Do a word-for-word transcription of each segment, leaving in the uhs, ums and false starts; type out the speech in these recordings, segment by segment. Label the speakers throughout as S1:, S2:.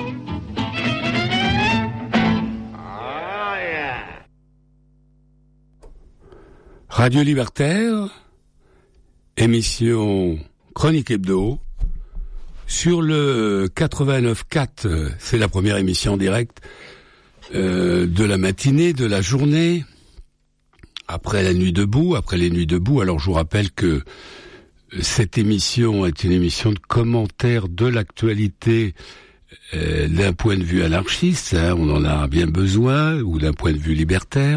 S1: Radio Libertaire, émission Chronique Hebdo, sur le quatre-vingt-neuf virgule quatre, c'est la première émission en direct euh, de la matinée, de la journée, après la nuit debout, après les nuits debout. Alors je vous rappelle que cette émission est une émission de commentaire de l'actualité euh, d'un point de vue anarchiste, hein, on en a bien besoin, ou d'un point de vue libertaire.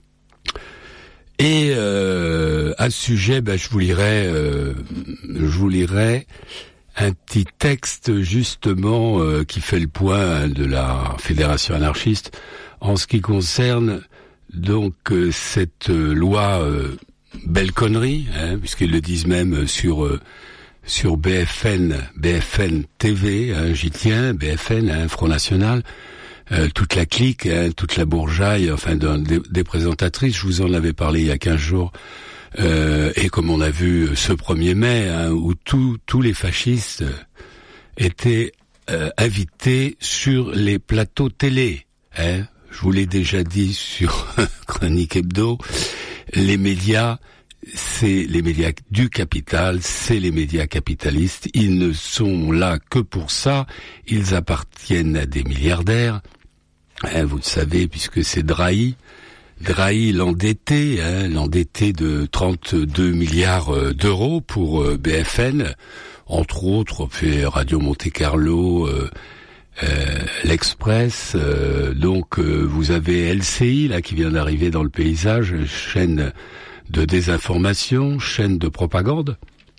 S1: Et euh, à ce sujet, ben, je vous lirai, euh, je vous lirai un petit texte justement euh, qui fait le point de la Fédération anarchiste en ce qui concerne donc euh, cette euh, loi euh, belle connerie, hein, puisqu'ils le disent même sur euh, sur B F N, B F N T V, hein, j'y tiens, B F N, hein, Front National. Euh, toute la clique, hein, toute la bourgeaille, enfin de, des, des présentatrices, je vous en avais parlé il y a quinze jours, euh, et comme on a vu ce premier mai, hein, où tous tous les fascistes étaient euh, invités sur les plateaux télé. Hein. Je vous l'ai déjà dit sur Chronique Hebdo, les médias, c'est les médias du capital, c'est les médias capitalistes, ils ne sont là que pour ça, ils appartiennent à des milliardaires. Hein, vous le savez, puisque c'est Drahi, Drahi l'endetté, hein, l'endetté de trente-deux milliards d'euros pour euh, B F N, entre autres, fait Radio Monte Carlo, euh, euh, l'Express, euh, donc euh, vous avez L C I là qui vient d'arriver dans le paysage, chaîne de désinformation, chaîne de propagande.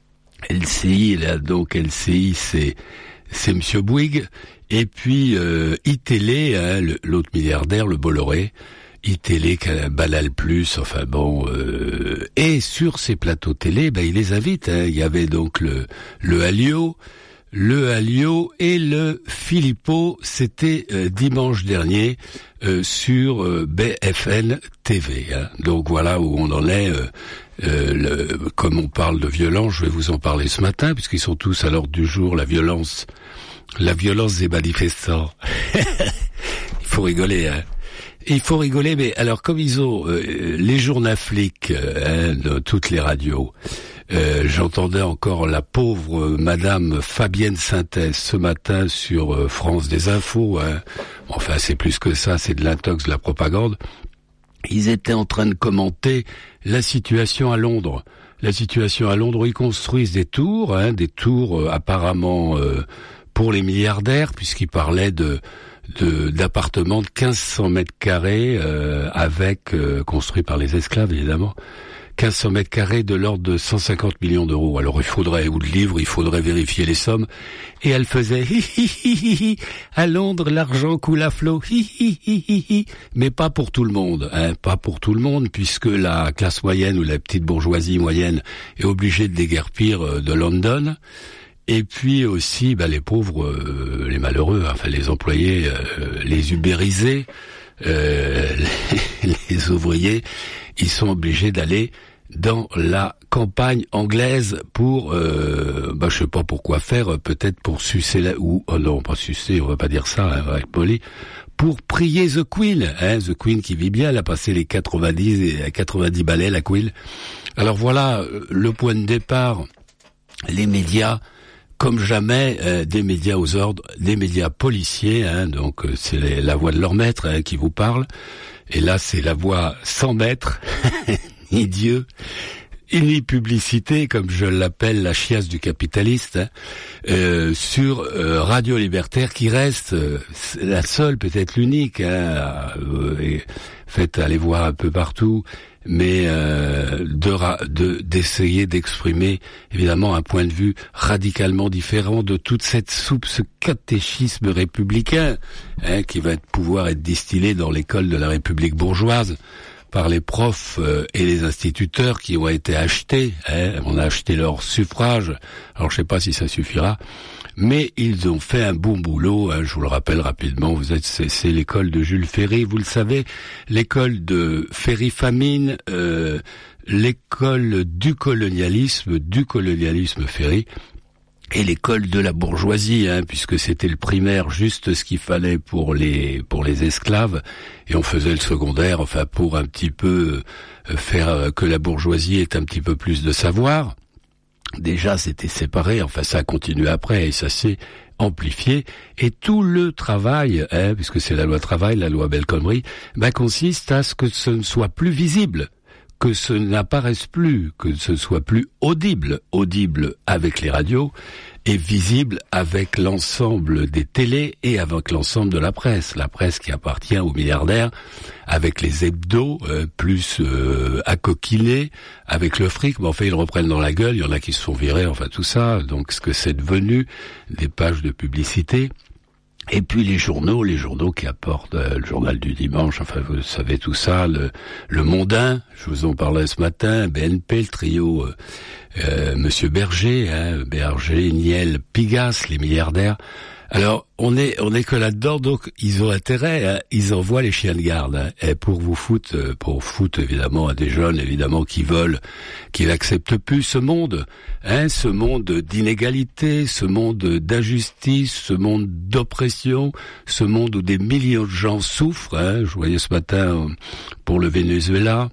S1: L C I, là donc L C I c'est c'est Monsieur Bouygues. Et puis euh, iTélé, hein, le, l'autre milliardaire, le Bolloré, iTélé, Balal Plus, enfin bon, euh, et sur ces plateaux télé, ben il les invite. Hein, il y avait donc le le Alliot, le Alliot et le Philippot. C'était euh, dimanche dernier euh, sur euh, B F N T V. Hein. Donc voilà où on en est. Euh, euh, le, comme on parle de violence, je vais vous en parler ce matin puisqu'ils sont tous à l'ordre du jour. La violence. La violence des manifestants. Il faut rigoler, hein. Il faut rigoler, mais alors comme ils ont euh, les journaflics euh, hein, de toutes les radios, euh, j'entendais encore la pauvre euh, Madame Fabienne Synthèse ce matin sur euh, France des Infos. Hein. Enfin, c'est plus que ça, c'est de l'intox, de la propagande. Ils étaient en train de commenter la situation à Londres. La situation à Londres où ils construisent des tours, hein, des tours euh, apparemment... Euh, pour les milliardaires, puisqu'il parlait de, de d'appartements de quinze cents mètres carrés euh, avec euh, construits par les esclaves évidemment, quinze cents mètres carrés de l'ordre de cent cinquante millions d'euros. Alors il faudrait, ou de livres, il faudrait vérifier les sommes. Et elle faisait hi hi hi hi hi. À Londres, l'argent coule à flot. Hi hi hi hi hi. Mais pas pour tout le monde, hein, pas pour tout le monde, puisque la classe moyenne ou la petite bourgeoisie moyenne est obligée de déguerpir de London. Et puis aussi, bah, les pauvres, euh, les malheureux, enfin les employés, euh, les ubérisés, euh, les, les ouvriers, ils sont obligés d'aller dans la campagne anglaise pour, euh, bah, je sais pas pourquoi faire, peut-être pour sucer la, ou, oh non, pas sucer, on va pas dire ça, hein, on va être poli, pour prier The Queen, hein, The Queen qui vit bien, elle a passé les quatre-vingt-dix, quatre-vingt-dix balais, la Queen. Alors voilà, le point de départ, les médias, comme jamais, euh, des médias aux ordres, des médias policiers, hein, donc euh, c'est les, la voix de leur maître hein, qui vous parle, et là c'est la voix sans maître, ni Dieu, ni publicité, comme je l'appelle la chiasse du capitaliste, hein, euh, sur euh, Radio Libertaire, qui reste euh, la seule, peut-être l'unique, hein, euh, et faites aller voir un peu partout, mais euh, de, de d'essayer d'exprimer évidemment un point de vue radicalement différent de toute cette soupe, ce catéchisme républicain hein, qui va pouvoir être distillé dans l'école de la République bourgeoise par les profs euh, et les instituteurs qui ont été achetés. Hein, on a acheté leur suffrage. Alors je sais pas si ça suffira. Mais ils ont fait un bon boulot, hein, je vous le rappelle rapidement, vous êtes, c'est, c'est l'école de Jules Ferry, vous le savez, l'école de Ferry-Famine, euh, l'école du colonialisme, du colonialisme Ferry, et l'école de la bourgeoisie, hein, puisque c'était le primaire, juste ce qu'il fallait pour les pour les esclaves, et on faisait le secondaire, enfin pour un petit peu faire que la bourgeoisie ait un petit peu plus de savoir. Déjà, c'était séparé, enfin ça a continué après, et ça s'est amplifié, et tout le travail, hein, puisque c'est la loi travail, la loi El Khomri, ben, consiste à ce que ce ne soit plus visible, que ce n'apparaisse plus, que ce soit plus audible, audible avec les radios, et visible avec l'ensemble des télés et avec l'ensemble de la presse. La presse qui appartient aux milliardaires, avec les hebdos euh, plus euh, accoquinés, avec le fric, mais enfin ils le reprennent dans la gueule, il y en a qui se font virer, enfin tout ça, donc ce que c'est devenu, des pages de publicité. Et puis les journaux, les journaux qui apportent euh, le journal du dimanche, enfin vous savez tout ça, le, le Mondain, je vous en parlais ce matin, B N P, le trio euh, euh, Monsieur Berger, hein, Berger, Niel, Pigasse, les milliardaires. Alors on est on est que là-dedans, donc ils ont intérêt, hein, ils envoient les chiens de garde, hein, et pour vous foutre, pour foutre évidemment à des jeunes évidemment qui veulent, qui n'acceptent plus ce monde, hein, ce monde d'inégalité, ce monde d'injustice, ce monde d'oppression, ce monde où des millions de gens souffrent. Hein, je voyais ce matin pour le Venezuela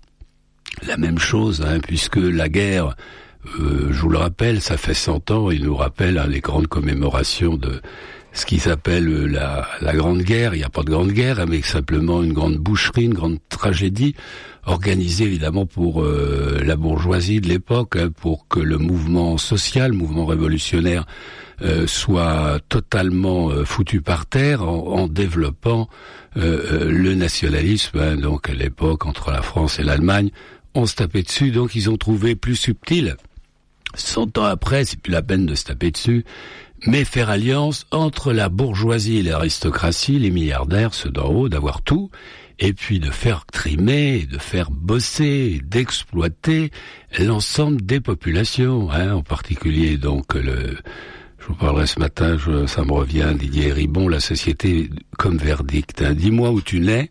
S1: la même chose, hein, puisque la guerre, euh, je vous le rappelle, ça fait cent ans, il nous rappelle hein, les grandes commémorations de ce qui s'appelle la, la Grande Guerre. Il n'y a pas de Grande Guerre, mais simplement une grande boucherie, une grande tragédie, organisée évidemment pour euh, la bourgeoisie de l'époque, hein, pour que le mouvement social, le mouvement révolutionnaire, euh, soit totalement euh, foutu par terre en, en développant euh, le nationalisme. Hein, donc à l'époque, entre la France et l'Allemagne, on se tapait dessus, donc ils ont trouvé plus subtil. Cent ans après, c'est plus la peine de se taper dessus, mais faire alliance entre la bourgeoisie et l'aristocratie, les milliardaires, ceux d'en haut, d'avoir tout, et puis de faire trimer, de faire bosser, d'exploiter l'ensemble des populations, hein, en particulier donc le... Je vous parlerai ce matin, je, ça me revient, Didier Ribon, la société comme verdict. Hein. Dis-moi où tu nais,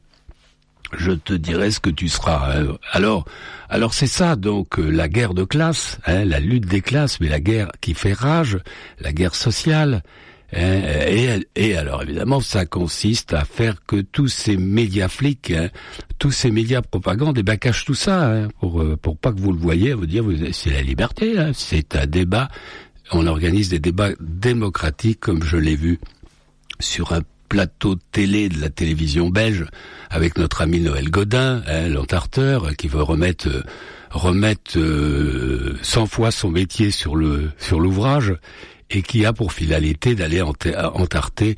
S1: je te dirai ce que tu seras. Hein. Alors, alors c'est ça donc euh, la guerre de classe, hein, la lutte des classes, mais la guerre qui fait rage, la guerre sociale. Hein, et, et alors évidemment, ça consiste à faire que tous ces médias flics, hein, tous ces médias propagande, eh ben cachent tout ça hein, pour euh, pour pas que vous le voyez, vous dire vous, c'est la liberté, hein, c'est un débat. On organise des débats démocratiques, comme je l'ai vu sur un plateau de télé de la télévision belge avec notre ami Noël Godin, hein, l'entarteur, qui veut remettre euh, remettre euh, cent fois son métier sur le sur l'ouvrage et qui a pour finalité d'aller entarter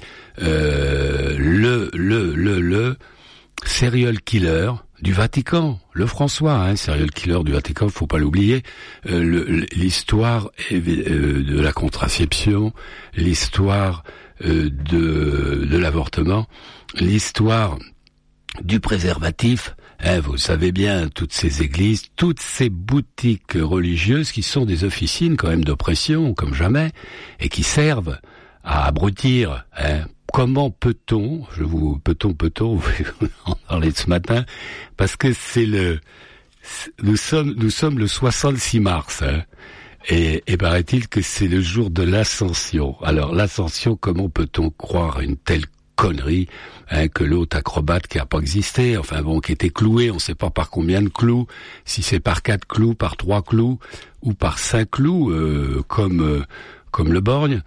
S1: euh, le le le le serial killer du Vatican, le François, hein, serial killer du Vatican, faut pas l'oublier. Euh, le, l'histoire euh, de la contraception, l'histoire euh, de de l'avortement, l'histoire du préservatif. Hein, vous savez bien, toutes ces églises, toutes ces boutiques religieuses qui sont des officines quand même d'oppression, comme jamais, et qui servent à abrutir. Hein. Comment peut-on, je vous, peut-on, peut-on, vous en parler de ce matin, parce que c'est le, nous sommes, nous sommes le soixante-six mars, hein, et, et paraît-il que c'est le jour de l'ascension. Alors, l'ascension, comment peut-on croire une telle connerie, hein, que l'autre acrobate qui a pas existé, enfin bon, qui était cloué, on ne sait pas par combien de clous, si c'est par quatre clous, par trois clous, ou par cinq clous, euh, comme, euh, comme le borgne,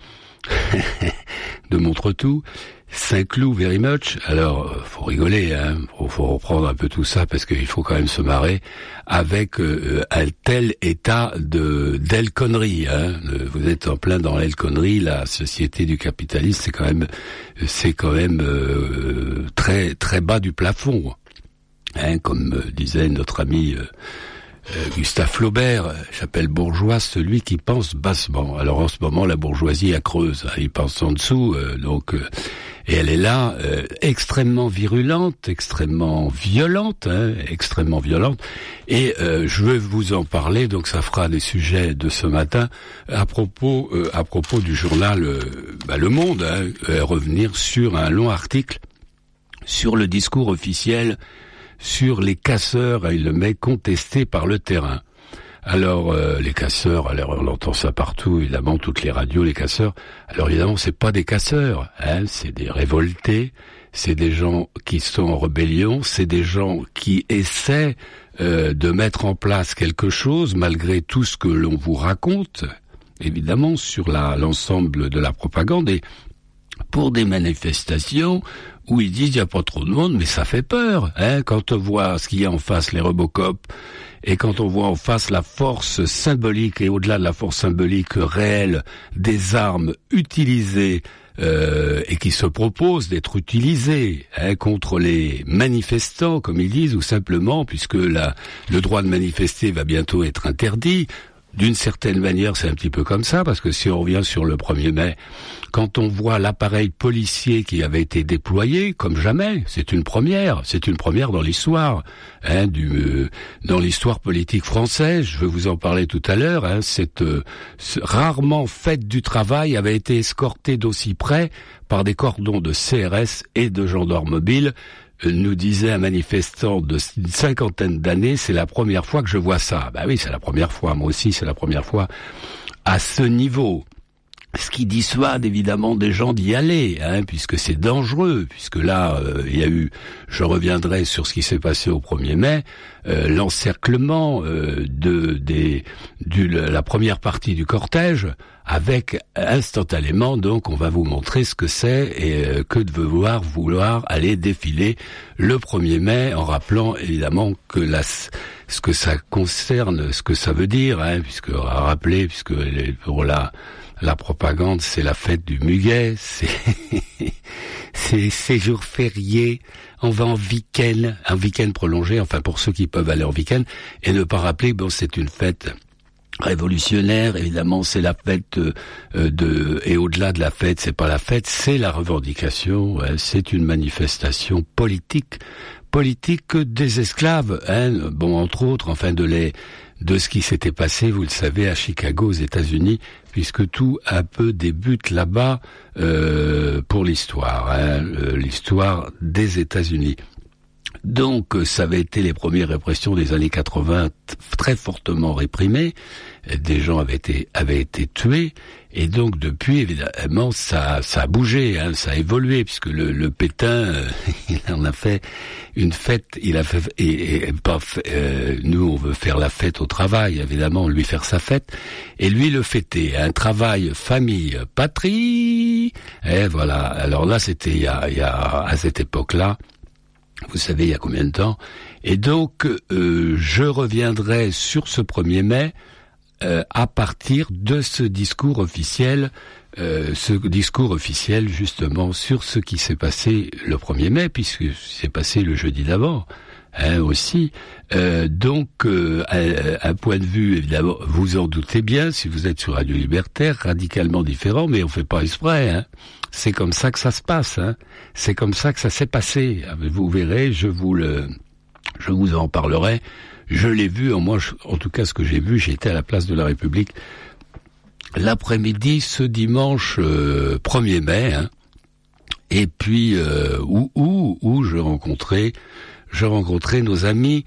S1: de Montretout, Saint-Cloud very much. Alors, faut rigoler, hein, faut, faut reprendre un peu tout ça parce qu'il faut quand même se marrer avec euh, un tel état de d'elle connerie. Hein. Vous êtes en plein dans l'elle connerie. La société du capitalisme, c'est quand même, c'est quand même euh, très très bas du plafond. Hein, comme euh, disait notre ami. Euh, Euh, Gustave Flaubert, j'appelle bourgeois celui qui pense bassement. Alors en ce moment, la bourgeoisie a creuse, hein, il pense en dessous, euh, donc euh, et elle est là, euh, extrêmement virulente, extrêmement violente, hein, extrêmement violente. Et euh, je veux vous en parler, donc ça fera des sujets de ce matin à propos, euh, à propos du journal euh, bah, Le Monde, hein, euh, revenir sur un long article sur le discours officiel sur les casseurs, il le met, contestés par le terrain. Alors euh, les casseurs, alors on entend ça partout, évidemment, toutes les radios, les casseurs. Alors évidemment, c'est pas des casseurs, hein, c'est des révoltés, c'est des gens qui sont en rébellion, c'est des gens qui essaient euh, de mettre en place quelque chose malgré tout ce que l'on vous raconte, évidemment, sur la, l'ensemble de la propagande. Et pour des manifestations où ils disent il n'y a pas trop de monde, mais ça fait peur, hein, quand on voit ce qu'il y a en face, les Robocop, et quand on voit en face la force symbolique, et au-delà de la force symbolique réelle, des armes utilisées, euh, et qui se proposent d'être utilisées, hein, contre les manifestants, comme ils disent, ou simplement, puisque la, le droit de manifester va bientôt être interdit. D'une certaine manière, c'est un petit peu comme ça, parce que si on revient sur le premier mai, quand on voit l'appareil policier qui avait été déployé, comme jamais, c'est une première, c'est une première dans l'histoire, hein, du, euh, dans l'histoire politique française, je vais vous en parler tout à l'heure, hein, cette euh, ce, rarement fête du travail avait été escortée d'aussi près par des cordons de C R S et de gendarmes mobiles. Nous disait un manifestant de une cinquantaine d'années, c'est la première fois que je vois ça. Bah oui, c'est la première fois, moi aussi, c'est la première fois à ce niveau. Ce qui dissuade évidemment des gens d'y aller, hein, puisque c'est dangereux, puisque là, euh, il y a eu, je reviendrai sur ce qui s'est passé au premier mai, euh, l'encerclement euh, de des du la première partie du cortège, avec instantanément, donc, on va vous montrer ce que c'est et euh, que de vouloir vouloir aller défiler le premier mai, en rappelant évidemment que la ce que ça concerne, ce que ça veut dire, hein, puisque à rappeler, puisque pour la La propagande, c'est la fête du muguet, c'est c'est ces jours fériés, on va en week-end, un week-end prolongé, enfin pour ceux qui peuvent aller en week-end, et ne pas rappeler, bon, c'est une fête révolutionnaire, évidemment, c'est la fête euh, de, et au-delà de la fête, c'est pas la fête, c'est la revendication, ouais, c'est une manifestation politique, politique des esclaves, hein, bon, entre autres, enfin de les de ce qui s'était passé, vous le savez, à Chicago, aux États-Unis, puisque tout un peu débute là-bas euh, pour l'histoire, hein, l'histoire des États-Unis. Donc, ça avait été les premières répressions des années quatre-vingts, très fortement réprimées. Des gens avaient été avaient été tués, et donc depuis, évidemment, ça ça a bougé, hein, ça a évolué, puisque le, le Pétain, euh, il en a fait une fête. Il a fait et, et pas fait, euh, nous, on veut faire la fête au travail, évidemment, lui faire sa fête, et lui le fêter. Un travail, famille, patrie. Et voilà. Alors là, c'était il y a, il y a à cette époque-là. Vous savez, il y a combien de temps? Et donc, euh, je reviendrai sur ce premier mai euh, à partir de ce discours officiel, euh, ce discours officiel justement sur ce qui s'est passé le premier mai, puisque c'est passé le jeudi d'avant, hein, aussi. Euh, donc, euh, un, un point de vue, évidemment, vous en doutez bien, si vous êtes sur Radio Libertaire, radicalement différent, mais on fait pas exprès, hein. C'est comme ça que ça se passe, hein. C'est comme ça que ça s'est passé. Vous verrez, je vous le, je vous en parlerai. Je l'ai vu, en moi, je, en tout cas, ce que j'ai vu, j'étais à la place de la République l'après-midi, ce dimanche euh, premier mai, hein. Et puis euh, où où où je rencontrais, je rencontrais nos amis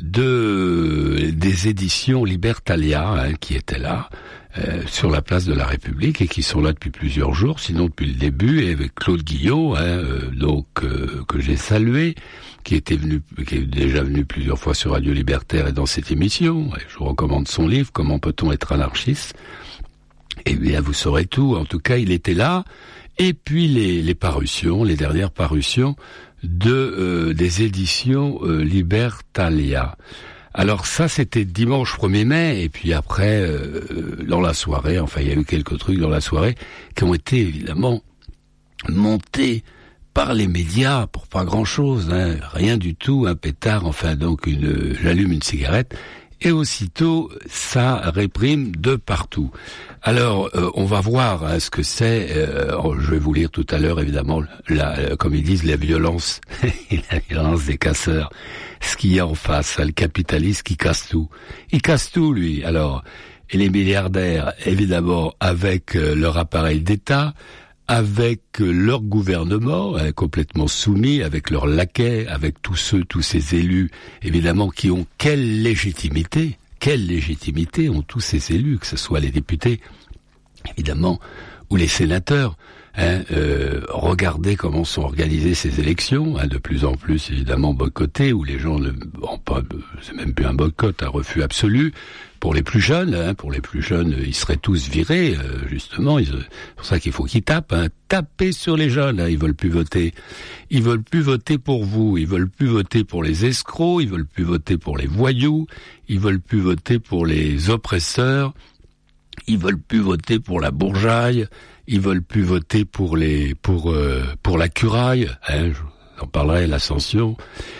S1: de des éditions Libertalia, hein, qui étaient là. Euh, sur la place de la République, et qui sont là depuis plusieurs jours, sinon depuis le début, et avec Claude Guillot, hein, euh, donc euh, que j'ai salué, qui était venu, qui est déjà venu plusieurs fois sur Radio Libertaire et dans cette émission. Et je vous recommande son livre, Comment peut-on être anarchiste. Eh bien, vous saurez tout. En tout cas, il était là. Et puis les, les parutions, les dernières parutions de euh, des éditions euh, Libertalia. Alors ça, c'était dimanche premier mai, et puis après, euh, dans la soirée, enfin, il y a eu quelques trucs dans la soirée qui ont été évidemment montés par les médias pour pas grand-chose, hein, rien du tout, un pétard, enfin, donc une, j'allume une cigarette, et aussitôt, ça réprime de partout. Alors, euh, on va voir, hein, ce que c'est. Euh, je vais vous lire tout à l'heure, évidemment, la, euh, comme ils disent, la violence, la violence des casseurs. Ce qu'il y a en face, hein, le capitaliste qui casse tout. Il casse tout, lui. Alors, et les milliardaires, évidemment, avec euh, leur appareil d'État, avec euh, leur gouvernement, hein, complètement soumis, avec leurs laquais, avec tous ceux, tous ces élus, évidemment, qui ont quelle légitimité, quelle légitimité ont tous ces élus, que ce soit les députés, évidemment, ou les sénateurs. Hein, euh, regardez comment sont organisées ces élections, hein, de plus en plus évidemment boycottées, où les gens ne, bon, pas, c'est même plus un boycott, un refus absolu. Pour les plus jeunes, hein, pour les plus jeunes, ils seraient tous virés, euh, justement. Ils, c'est pour ça qu'il faut qu'ils tapent, hein, tapez sur les jeunes. Hein, ils veulent plus voter, ils veulent plus voter pour vous, ils veulent plus voter pour les escrocs, ils veulent plus voter pour les voyous, ils veulent plus voter pour les oppresseurs, ils veulent plus voter pour la bourgeaille. Ils veulent plus voter pour les pour euh, pour la curaille, hein, j'en parlerai, l'ascension.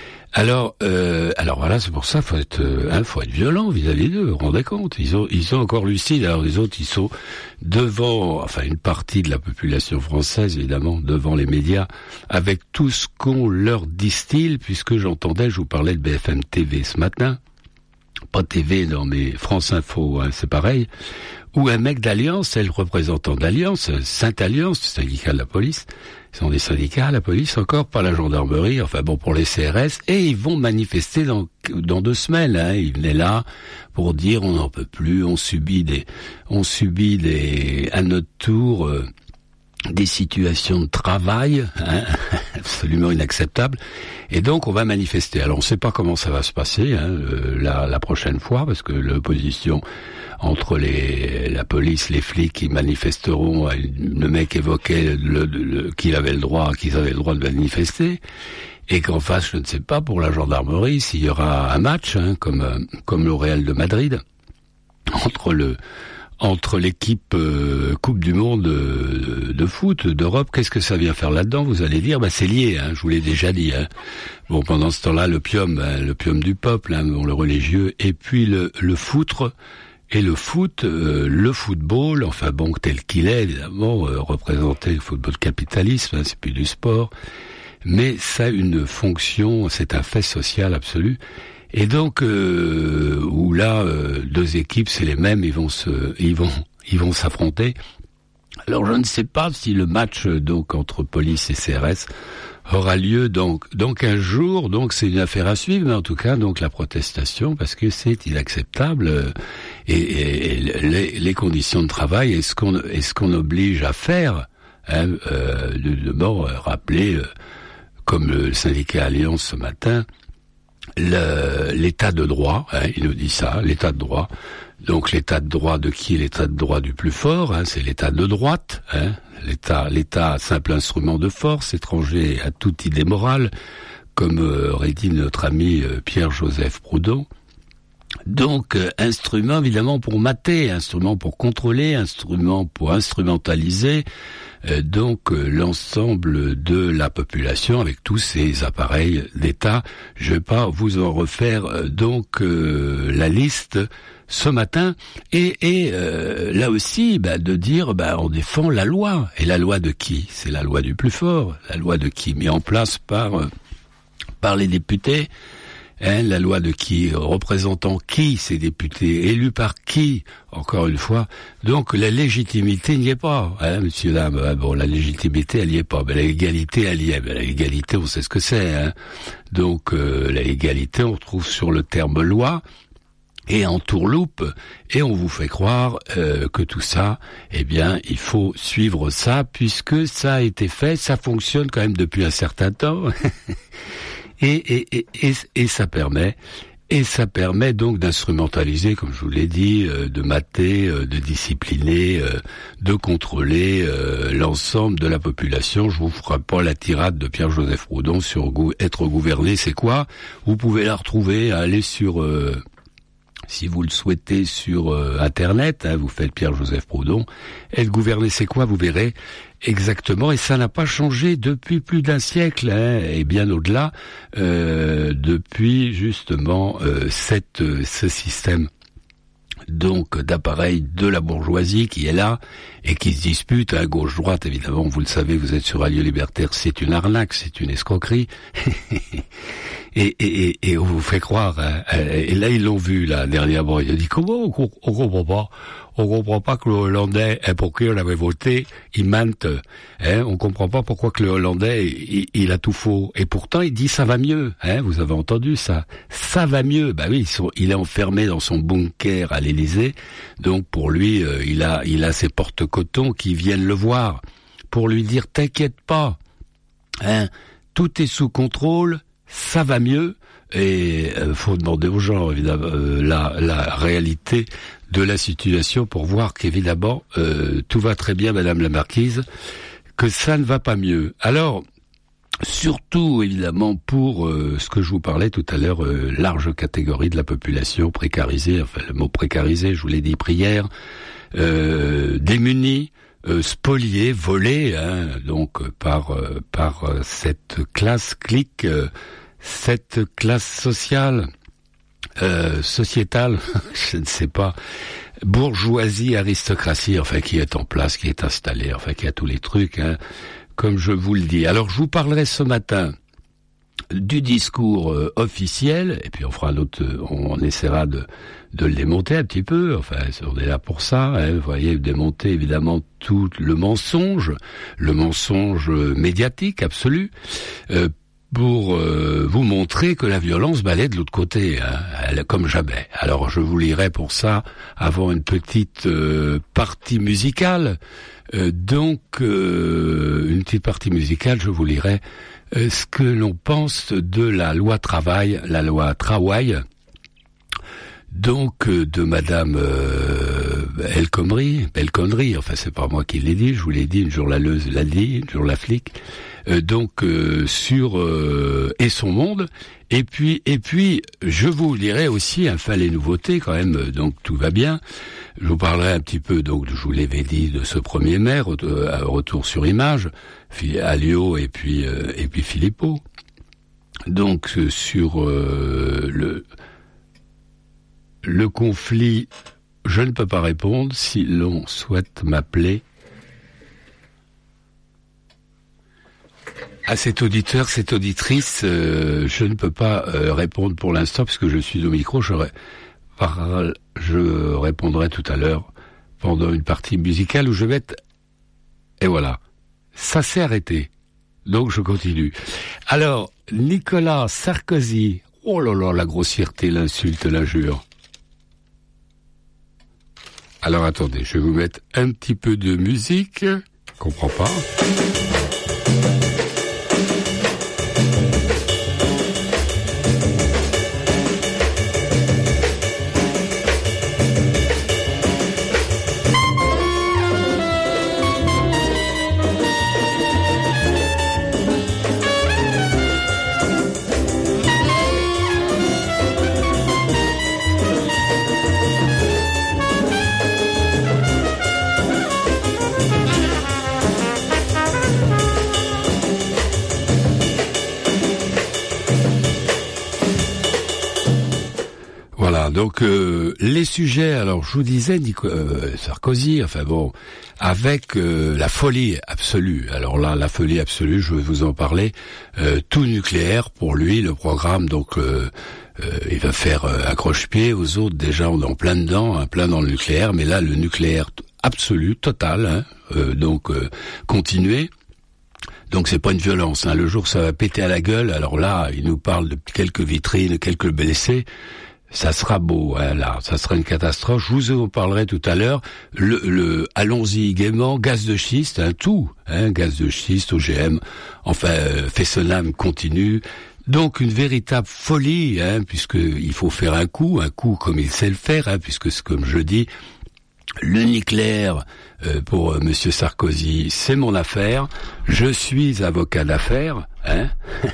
S1: Alors euh, alors voilà, c'est pour ça faut être euh, hein, faut être violent vis-à-vis d'eux, vous vous rendez compte, ils ont ils sont encore lucides. Alors les autres, ils sont devant, enfin une partie de la population française évidemment, devant les médias, avec tout ce qu'on leur distille, puisque j'entendais, je vous parlais de B F M T V ce matin, pas T V non mais France Info, hein, c'est pareil, où un mec d'Alliance, c'est le représentant d'Alliance, Sainte-Alliance, le syndicat de la police, ils sont des syndicats, la police encore, pas la gendarmerie, enfin bon, pour les C R S, et ils vont manifester dans, dans deux semaines, hein. Ils venaient là pour dire on n'en peut plus, on subit des, on subit des, à notre tour, euh, des situations de travail, hein, absolument inacceptables, et donc on va manifester. Alors on ne sait pas comment ça va se passer, hein, euh, la, la prochaine fois, parce que l'opposition entre les, la police, les flics qui manifesteront, le mec évoquait le, le, le, qu'il avait le droit, qu'ils avaient le droit de manifester, et qu'en face, je ne sais pas, pour la gendarmerie, s'il y aura un match, hein, comme, comme le Real de Madrid, entre le, entre l'équipe euh, Coupe du Monde de, de foot d'Europe, qu'est-ce que ça vient faire là-dedans? Vous allez dire, bah c'est lié, hein, je vous l'ai déjà dit. Hein. Bon, pendant ce temps-là, l'opium, hein, l'opium du peuple, hein, bon, le religieux, et puis le, le foutre. Et le foot, euh, le football, enfin bon, tel qu'il est, évidemment, euh, représenter le football capitalisme, hein, c'est plus du sport, mais ça a une fonction, c'est un fait social absolu. Et donc, euh, où là, euh, deux équipes, c'est les mêmes, ils vont se, ils vont, ils vont s'affronter. Alors, je ne sais pas si le match donc entre police et C R S aura lieu donc donc un jour, donc c'est une affaire à suivre, mais en tout cas donc la protestation, parce que c'est inacceptable, et, et, et les, les conditions de travail, est-ce qu'on est-ce qu'on oblige à faire, hein, euh, de, de bon, rappeler, euh, comme le syndicat Alliance ce matin, le, l'état de droit, hein, il nous dit ça, l'état de droit. Donc l'état de droit de qui? L'état de droit du plus fort, hein, c'est l'état de droite, hein, l'état, l'état simple instrument de force, étranger à toute idée morale, comme euh, aurait dit notre ami euh, Pierre-Joseph Proudhon. Donc euh, instrument évidemment pour mater, instrument pour contrôler, instrument pour instrumentaliser, euh, donc euh, l'ensemble de la population avec tous ces appareils d'État. Je vais pas vous en refaire euh, donc euh, la liste ce matin, et, et euh, là aussi, bah, de dire, bah, on défend la loi. Et la loi de qui? C'est la loi du plus fort. La loi de qui? Mise en place par euh, par les députés. Hein, la loi de qui? Représentant qui ces députés? Élus par qui? Encore une fois. Donc la légitimité n'y est pas, hein, monsieur, dame. Ah, bon, la légitimité, elle n'y est pas. Mais la légalité, elle y est. Mais la légalité, on sait ce que c'est. Hein. Donc euh, la légalité, on retrouve sur le terme loi. Et en tourloupe, et on vous fait croire euh, que tout ça, eh bien, il faut suivre ça, puisque ça a été fait, ça fonctionne quand même depuis un certain temps, et, et, et, et, et ça permet, et ça permet donc d'instrumentaliser, comme je vous l'ai dit, euh, de mater, euh, de discipliner, euh, de contrôler euh, l'ensemble de la population. Je vous ferai pas la tirade de Pierre-Joseph Proudhon sur gou- être gouverné, c'est quoi? Vous pouvez la retrouver, aller sur... Euh, si vous le souhaitez, sur euh, Internet, hein, vous faites Pierre-Joseph Proudhon, être gouverné c'est quoi, vous verrez exactement, et ça n'a pas changé depuis plus d'un siècle, hein, et bien au-delà, euh, depuis justement euh, cette, euh, ce système donc d'appareil de la bourgeoisie qui est là et qui se dispute à gauche-droite, évidemment, vous le savez, vous êtes sur Radio Libertaire, c'est une arnaque, c'est une escroquerie. Et, et, et, et on vous fait croire, hein, et là ils l'ont vu là dernièrement, il a dit comment on, on comprend pas, on comprend pas que le Hollandais, hein, pour qui on avait voté, il mente, hein, on comprend pas pourquoi que le Hollandais, il, il a tout faux, et pourtant il dit ça va mieux, hein, vous avez entendu ça, ça va mieux, bah oui, ils sont, il est enfermé dans son bunker à l'Élysée, donc pour lui, euh, il a, il a ses porte-cotons qui viennent le voir, pour lui dire t'inquiète pas, hein, tout est sous contrôle, ça va mieux, et euh, faut demander aux gens évidemment euh, la, la réalité de la situation pour voir qu'évidemment euh, tout va très bien, Madame la Marquise, que ça ne va pas mieux. Alors surtout évidemment pour euh, ce que je vous parlais tout à l'heure, euh, large catégorie de la population précarisée, enfin le mot précarisé, je vous l'ai dit prière, euh, démunis, euh, spoliés, volés, hein, donc par euh, par euh, cette classe clique. Euh, cette classe sociale, euh, sociétale, je ne sais pas, bourgeoisie, aristocratie, enfin qui est en place, qui est installée, enfin qui a tous les trucs, hein, comme je vous le dis. Alors je vous parlerai ce matin du discours euh, officiel, et puis on fera un autre, on, on essaiera de, de le démonter un petit peu, enfin on est là pour ça, hein, vous voyez, démonter évidemment tout le mensonge, le mensonge médiatique absolu, euh, pour euh, vous montrer que la violence balait de l'autre côté, hein, elle, comme jamais. Alors je vous lirai pour ça avant une petite euh, partie musicale. Euh, donc euh, une petite partie musicale, je vous lirai euh, ce que l'on pense de la loi travail, la loi travail. Donc euh, de Madame euh, El Khomri, El Khomri, enfin c'est pas moi qui l'ai dit, je vous l'ai dit, une jour la leuse l'a dit, une jour la flic. Euh, donc euh, sur euh, et son monde, et puis et puis je vous lirai aussi, enfin les nouveautés quand même, donc tout va bien. Je vous parlerai un petit peu, donc je vous l'avais dit, de ce premier maire, euh, retour sur image, Alliot et puis euh, et puis Philippot. Donc euh, sur euh, le le conflit, je ne peux pas répondre. Si l'on souhaite m'appeler. À cet auditeur, cette auditrice, euh, je ne peux pas euh, répondre pour l'instant parce que je suis au micro. Je, ré... Par... je répondrai tout à l'heure pendant une partie musicale où je vais être... Et voilà, ça s'est arrêté. Donc je continue. Alors, Nicolas Sarkozy, oh là là, la grossièreté, l'insulte, l'injure. Alors attendez, je vais vous mettre un petit peu de musique. Je comprends pas. Donc euh, les sujets, alors je vous disais Nico, euh, Sarkozy, enfin bon, avec euh, la folie absolue. Alors là, la folie absolue, je vais vous en parler. Euh, tout nucléaire pour lui, le programme. Donc euh, euh, il va faire euh, accroche-pied aux autres. Déjà, on est en plein dedans, hein, plein dans le nucléaire. Mais là, le nucléaire absolu, total. Hein, euh, donc euh, continuer. Donc c'est pas une violence. Hein. Le jour où ça va péter à la gueule, alors là, il nous parle de quelques vitrines, quelques blessés. Ça sera beau, hein, là, ça sera une catastrophe. Je vous en parlerai tout à l'heure. Le, le, allons-y gaiement, gaz de schiste, hein, tout, hein, gaz de schiste, O G M, enfin, euh, Fessenheim continue. Donc une véritable folie, hein, puisque il faut faire un coup, un coup comme il sait le faire, hein, puisque c'est comme je dis, le nucléaire euh, pour euh, Monsieur Sarkozy, c'est mon affaire. Je suis avocat d'affaires, hein.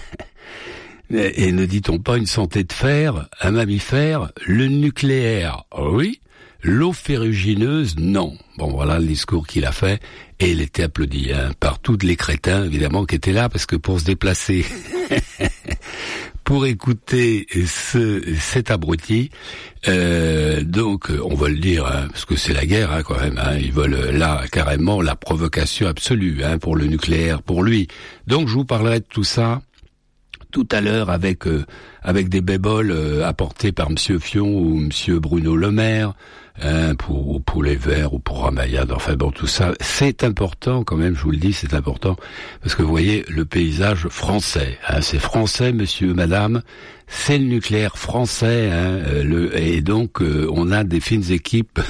S1: Et ne dit-on pas une santé de fer, un mammifère, le nucléaire, oui, l'eau ferrugineuse, non. Bon, voilà le discours qu'il a fait, et il était applaudi hein, par tous les crétins, évidemment, qui étaient là, parce que pour se déplacer, pour écouter ce, cet abruti, euh, donc, on va le dire, hein, parce que c'est la guerre, hein, quand même, hein, ils veulent là, carrément, la provocation absolue, hein, pour le nucléaire, pour lui. Donc, je vous parlerai de tout ça, tout à l'heure avec euh, avec des béboles euh, apportés par Monsieur Fion ou Monsieur Bruno Le Maire, hein, pour pour les Verts ou pour Ramayad. Enfin bon, tout ça, c'est important quand même. Je vous le dis, c'est important parce que vous voyez le paysage français. Hein, c'est français, Monsieur, Madame. C'est le nucléaire français, hein, euh, le, et donc euh, on a des fines équipes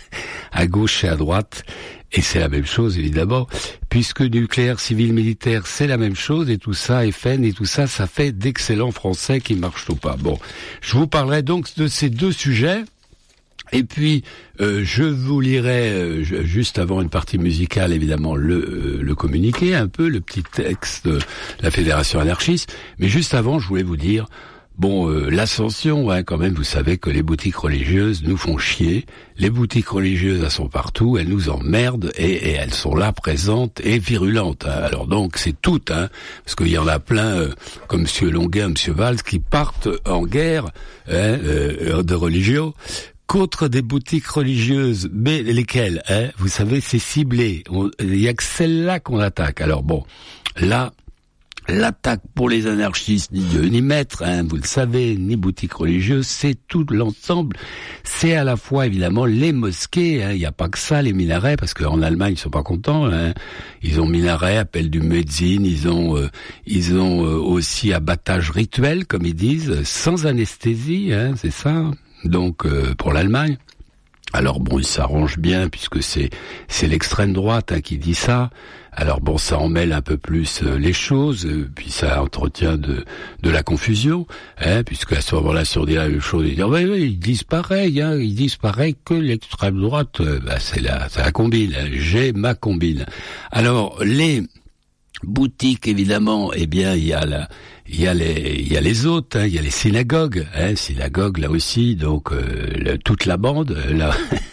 S1: à gauche et à droite. Et c'est la même chose, évidemment, puisque nucléaire, civil, militaire, c'est la même chose, et tout ça, F N, et tout ça, ça fait d'excellents Français qui marchent au pas. Bon, je vous parlerai donc de ces deux sujets, et puis euh, je vous lirai, euh, juste avant une partie musicale, évidemment, le, euh, le communiqué, un peu, le petit texte de la Fédération anarchiste, mais juste avant, je voulais vous dire... Bon, euh, l'ascension, hein, quand même, vous savez que les boutiques religieuses nous font chier. Les boutiques religieuses, elles sont partout, elles nous emmerdent et, et elles sont là, présentes et virulentes. Hein. Alors donc, c'est tout, hein, parce qu'il y en a plein, euh, comme Monsieur Longuin, Monsieur Valls, qui partent en guerre hein, euh, de religion contre des boutiques religieuses, mais lesquelles, hein, vous savez, c'est ciblé. Il y a que celles-là qu'on attaque. Alors bon, là... L'attaque pour les anarchistes, ni Dieu ni maître, hein, vous le savez, ni boutique religieuse, c'est tout l'ensemble. C'est à la fois, évidemment, les mosquées, hein, il n'y a pas que ça, les minarets, parce qu'en Allemagne, ils sont pas contents. Hein. Ils ont minaret, appel du muezzin, ils ont euh, ils ont euh, aussi abattage rituel, comme ils disent, sans anesthésie, hein, c'est ça, donc euh, pour l'Allemagne. Alors bon, il s'arrange bien puisque c'est c'est l'extrême droite hein, qui dit ça. Alors bon, ça en mêle un peu plus euh, les choses, euh, puis ça entretient de de la confusion, hein, puisque à ce moment-là, si on dit la même chose, ils disent oui, oui, ils disent pareil, hein, ils disent pareil que l'extrême droite. Euh, bah, c'est la c'est la combine. Hein, j'ai ma combine. Alors les boutiques, évidemment, eh bien, il y a la, il y a les, il y a les autres, hein, il y a les synagogues, hein, synagogues là aussi, donc euh, le, toute la bande là.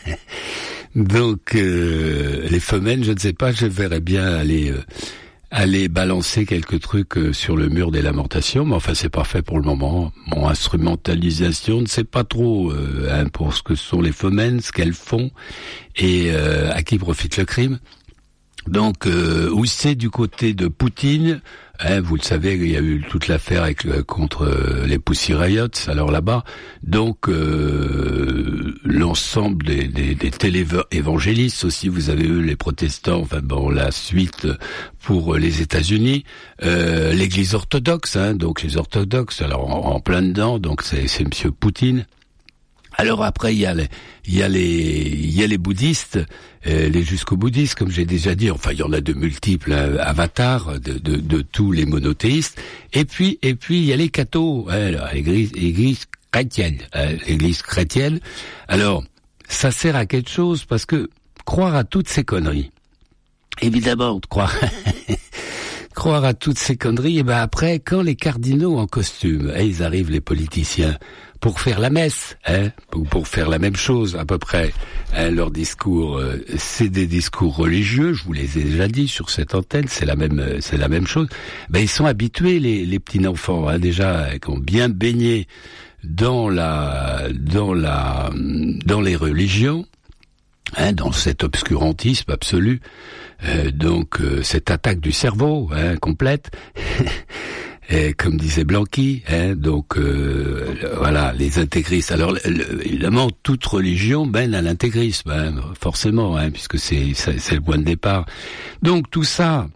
S1: Donc euh, les femelles, je ne sais pas, je verrais bien aller euh, aller balancer quelques trucs euh, sur le mur des lamentations, mais enfin c'est pas fait pour le moment. Mon instrumentalisation ne sait pas trop euh, hein, pour ce que sont les femelles, ce qu'elles font et euh, à qui profite le crime. Donc, euh, où c'est du côté de Poutine, hein, vous le savez, il y a eu toute l'affaire avec euh, contre euh, les Pussy Riots, alors là-bas. Donc, euh, l'ensemble des, des, des téléévangélistes aussi, vous avez eu les protestants, enfin bon, la suite pour les États-Unis, euh, l'Église orthodoxe, hein, donc les orthodoxes, alors en, en plein dedans, donc c'est, c'est Monsieur Poutine. Alors après il y a les il y a les il y a les bouddhistes, euh, les jusqu'au-bouddhistes comme j'ai déjà dit. Enfin il y en a de multiples hein, avatars de, de de tous les monothéistes. Et puis et puis il y a les cathos, hein, l'église l'église chrétienne, hein, l'église chrétienne. Alors ça sert à quelque chose parce que croire à toutes ces conneries. Évidemment croire croire à toutes ces conneries. Et ben après quand les cardinaux en costume, hein, ils arrivent les politiciens. Pour faire la messe, hein, pour, pour faire la même chose à peu près. Hein, leur discours, euh, c'est des discours religieux. Je vous les ai déjà dit sur cette antenne. C'est la même, c'est la même chose. Ben ils sont habitués les, les petits enfants, hein, déjà, qui ont bien baigné dans la, dans la, dans les religions, hein, dans cet obscurantisme absolu. Euh, donc euh, cette attaque du cerveau, hein, complète. Et comme disait Blanqui, hein, donc euh, voilà, les intégristes. Alors le, évidemment, toute religion mène à l'intégrisme, hein, forcément, hein, puisque c'est, c'est c'est le point de départ. Donc tout ça,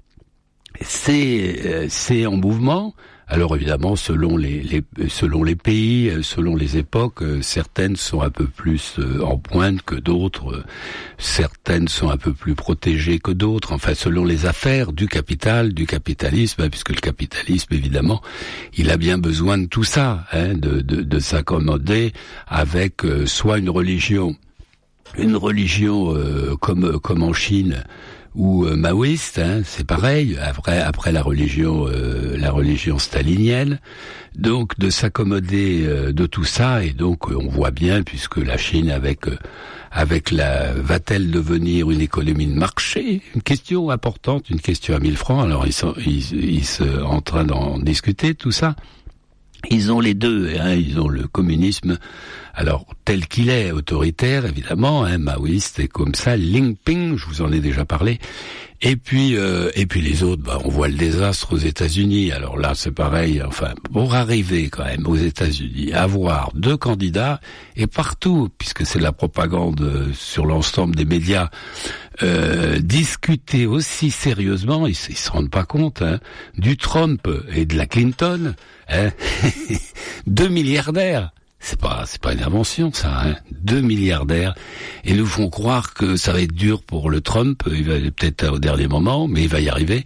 S1: c'est c'est en mouvement. Alors évidemment, selon les, les selon les pays, selon les époques, certaines sont un peu plus en pointe que d'autres, certaines sont un peu plus protégées que d'autres. Enfin, selon les affaires du capital, du capitalisme, hein, puisque le capitalisme, évidemment, il a bien besoin de tout ça, hein, de, de, de s'accommoder avec euh, soit une religion, une religion euh, comme comme en Chine. Ou euh, maoïste, hein, c'est pareil. Après, après la religion, euh, la religion stalinienne, donc de s'accommoder euh, de tout ça, et donc euh, on voit bien, puisque la Chine, avec euh, avec la, va-t-elle devenir une économie de marché? Une question importante, une question à mille francs. Alors ils sont, ils, ils sont en train d'en discuter tout ça. Ils ont les deux, hein, ils ont le communisme, alors tel qu'il est, autoritaire évidemment, hein, maoïste et comme ça, Jinping, je vous en ai déjà parlé. Et puis, euh, et puis les autres, bah, on voit le désastre aux États-Unis. Alors là, c'est pareil. Enfin, pour arriver quand même aux États-Unis, à avoir deux candidats et partout, puisque c'est de la propagande sur l'ensemble des médias, euh, discuter aussi sérieusement, ils, ils se rendent pas compte, hein, du Trump et de la Clinton, hein, deux milliardaires. C'est pas, c'est pas une invention, ça, hein. Deux milliardaires. Et nous font croire que ça va être dur pour le Trump. Il va peut-être au dernier moment, mais il va y arriver.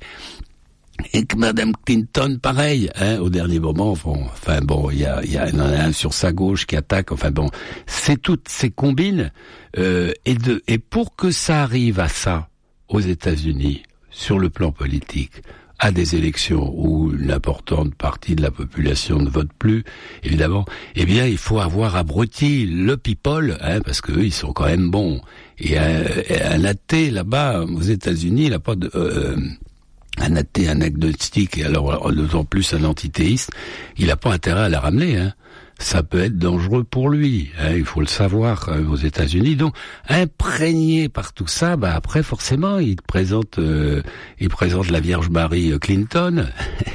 S1: Et que Madame Clinton, pareil, hein, au dernier moment. Bon, enfin bon, il y a, il y a un sur sa gauche qui attaque. Enfin bon, c'est toutes ces combines. Euh, et de, et pour que ça arrive à ça aux États-Unis, sur le plan politique, à des élections où une importante partie de la population ne vote plus, évidemment, eh bien, il faut avoir abruti le people, hein, parce que eux, ils sont quand même bons. Et un, un athée, là-bas, aux États-Unis, il n'a pas de... Euh, un athée, un agnostique, et alors d'autant plus un antithéiste, il n'a pas intérêt à la ramener, hein. Ça peut être dangereux pour lui, hein, il faut le savoir hein, aux États-Unis. Donc, imprégné par tout ça, bah après forcément, il présente, euh, il présente la Vierge Marie Clinton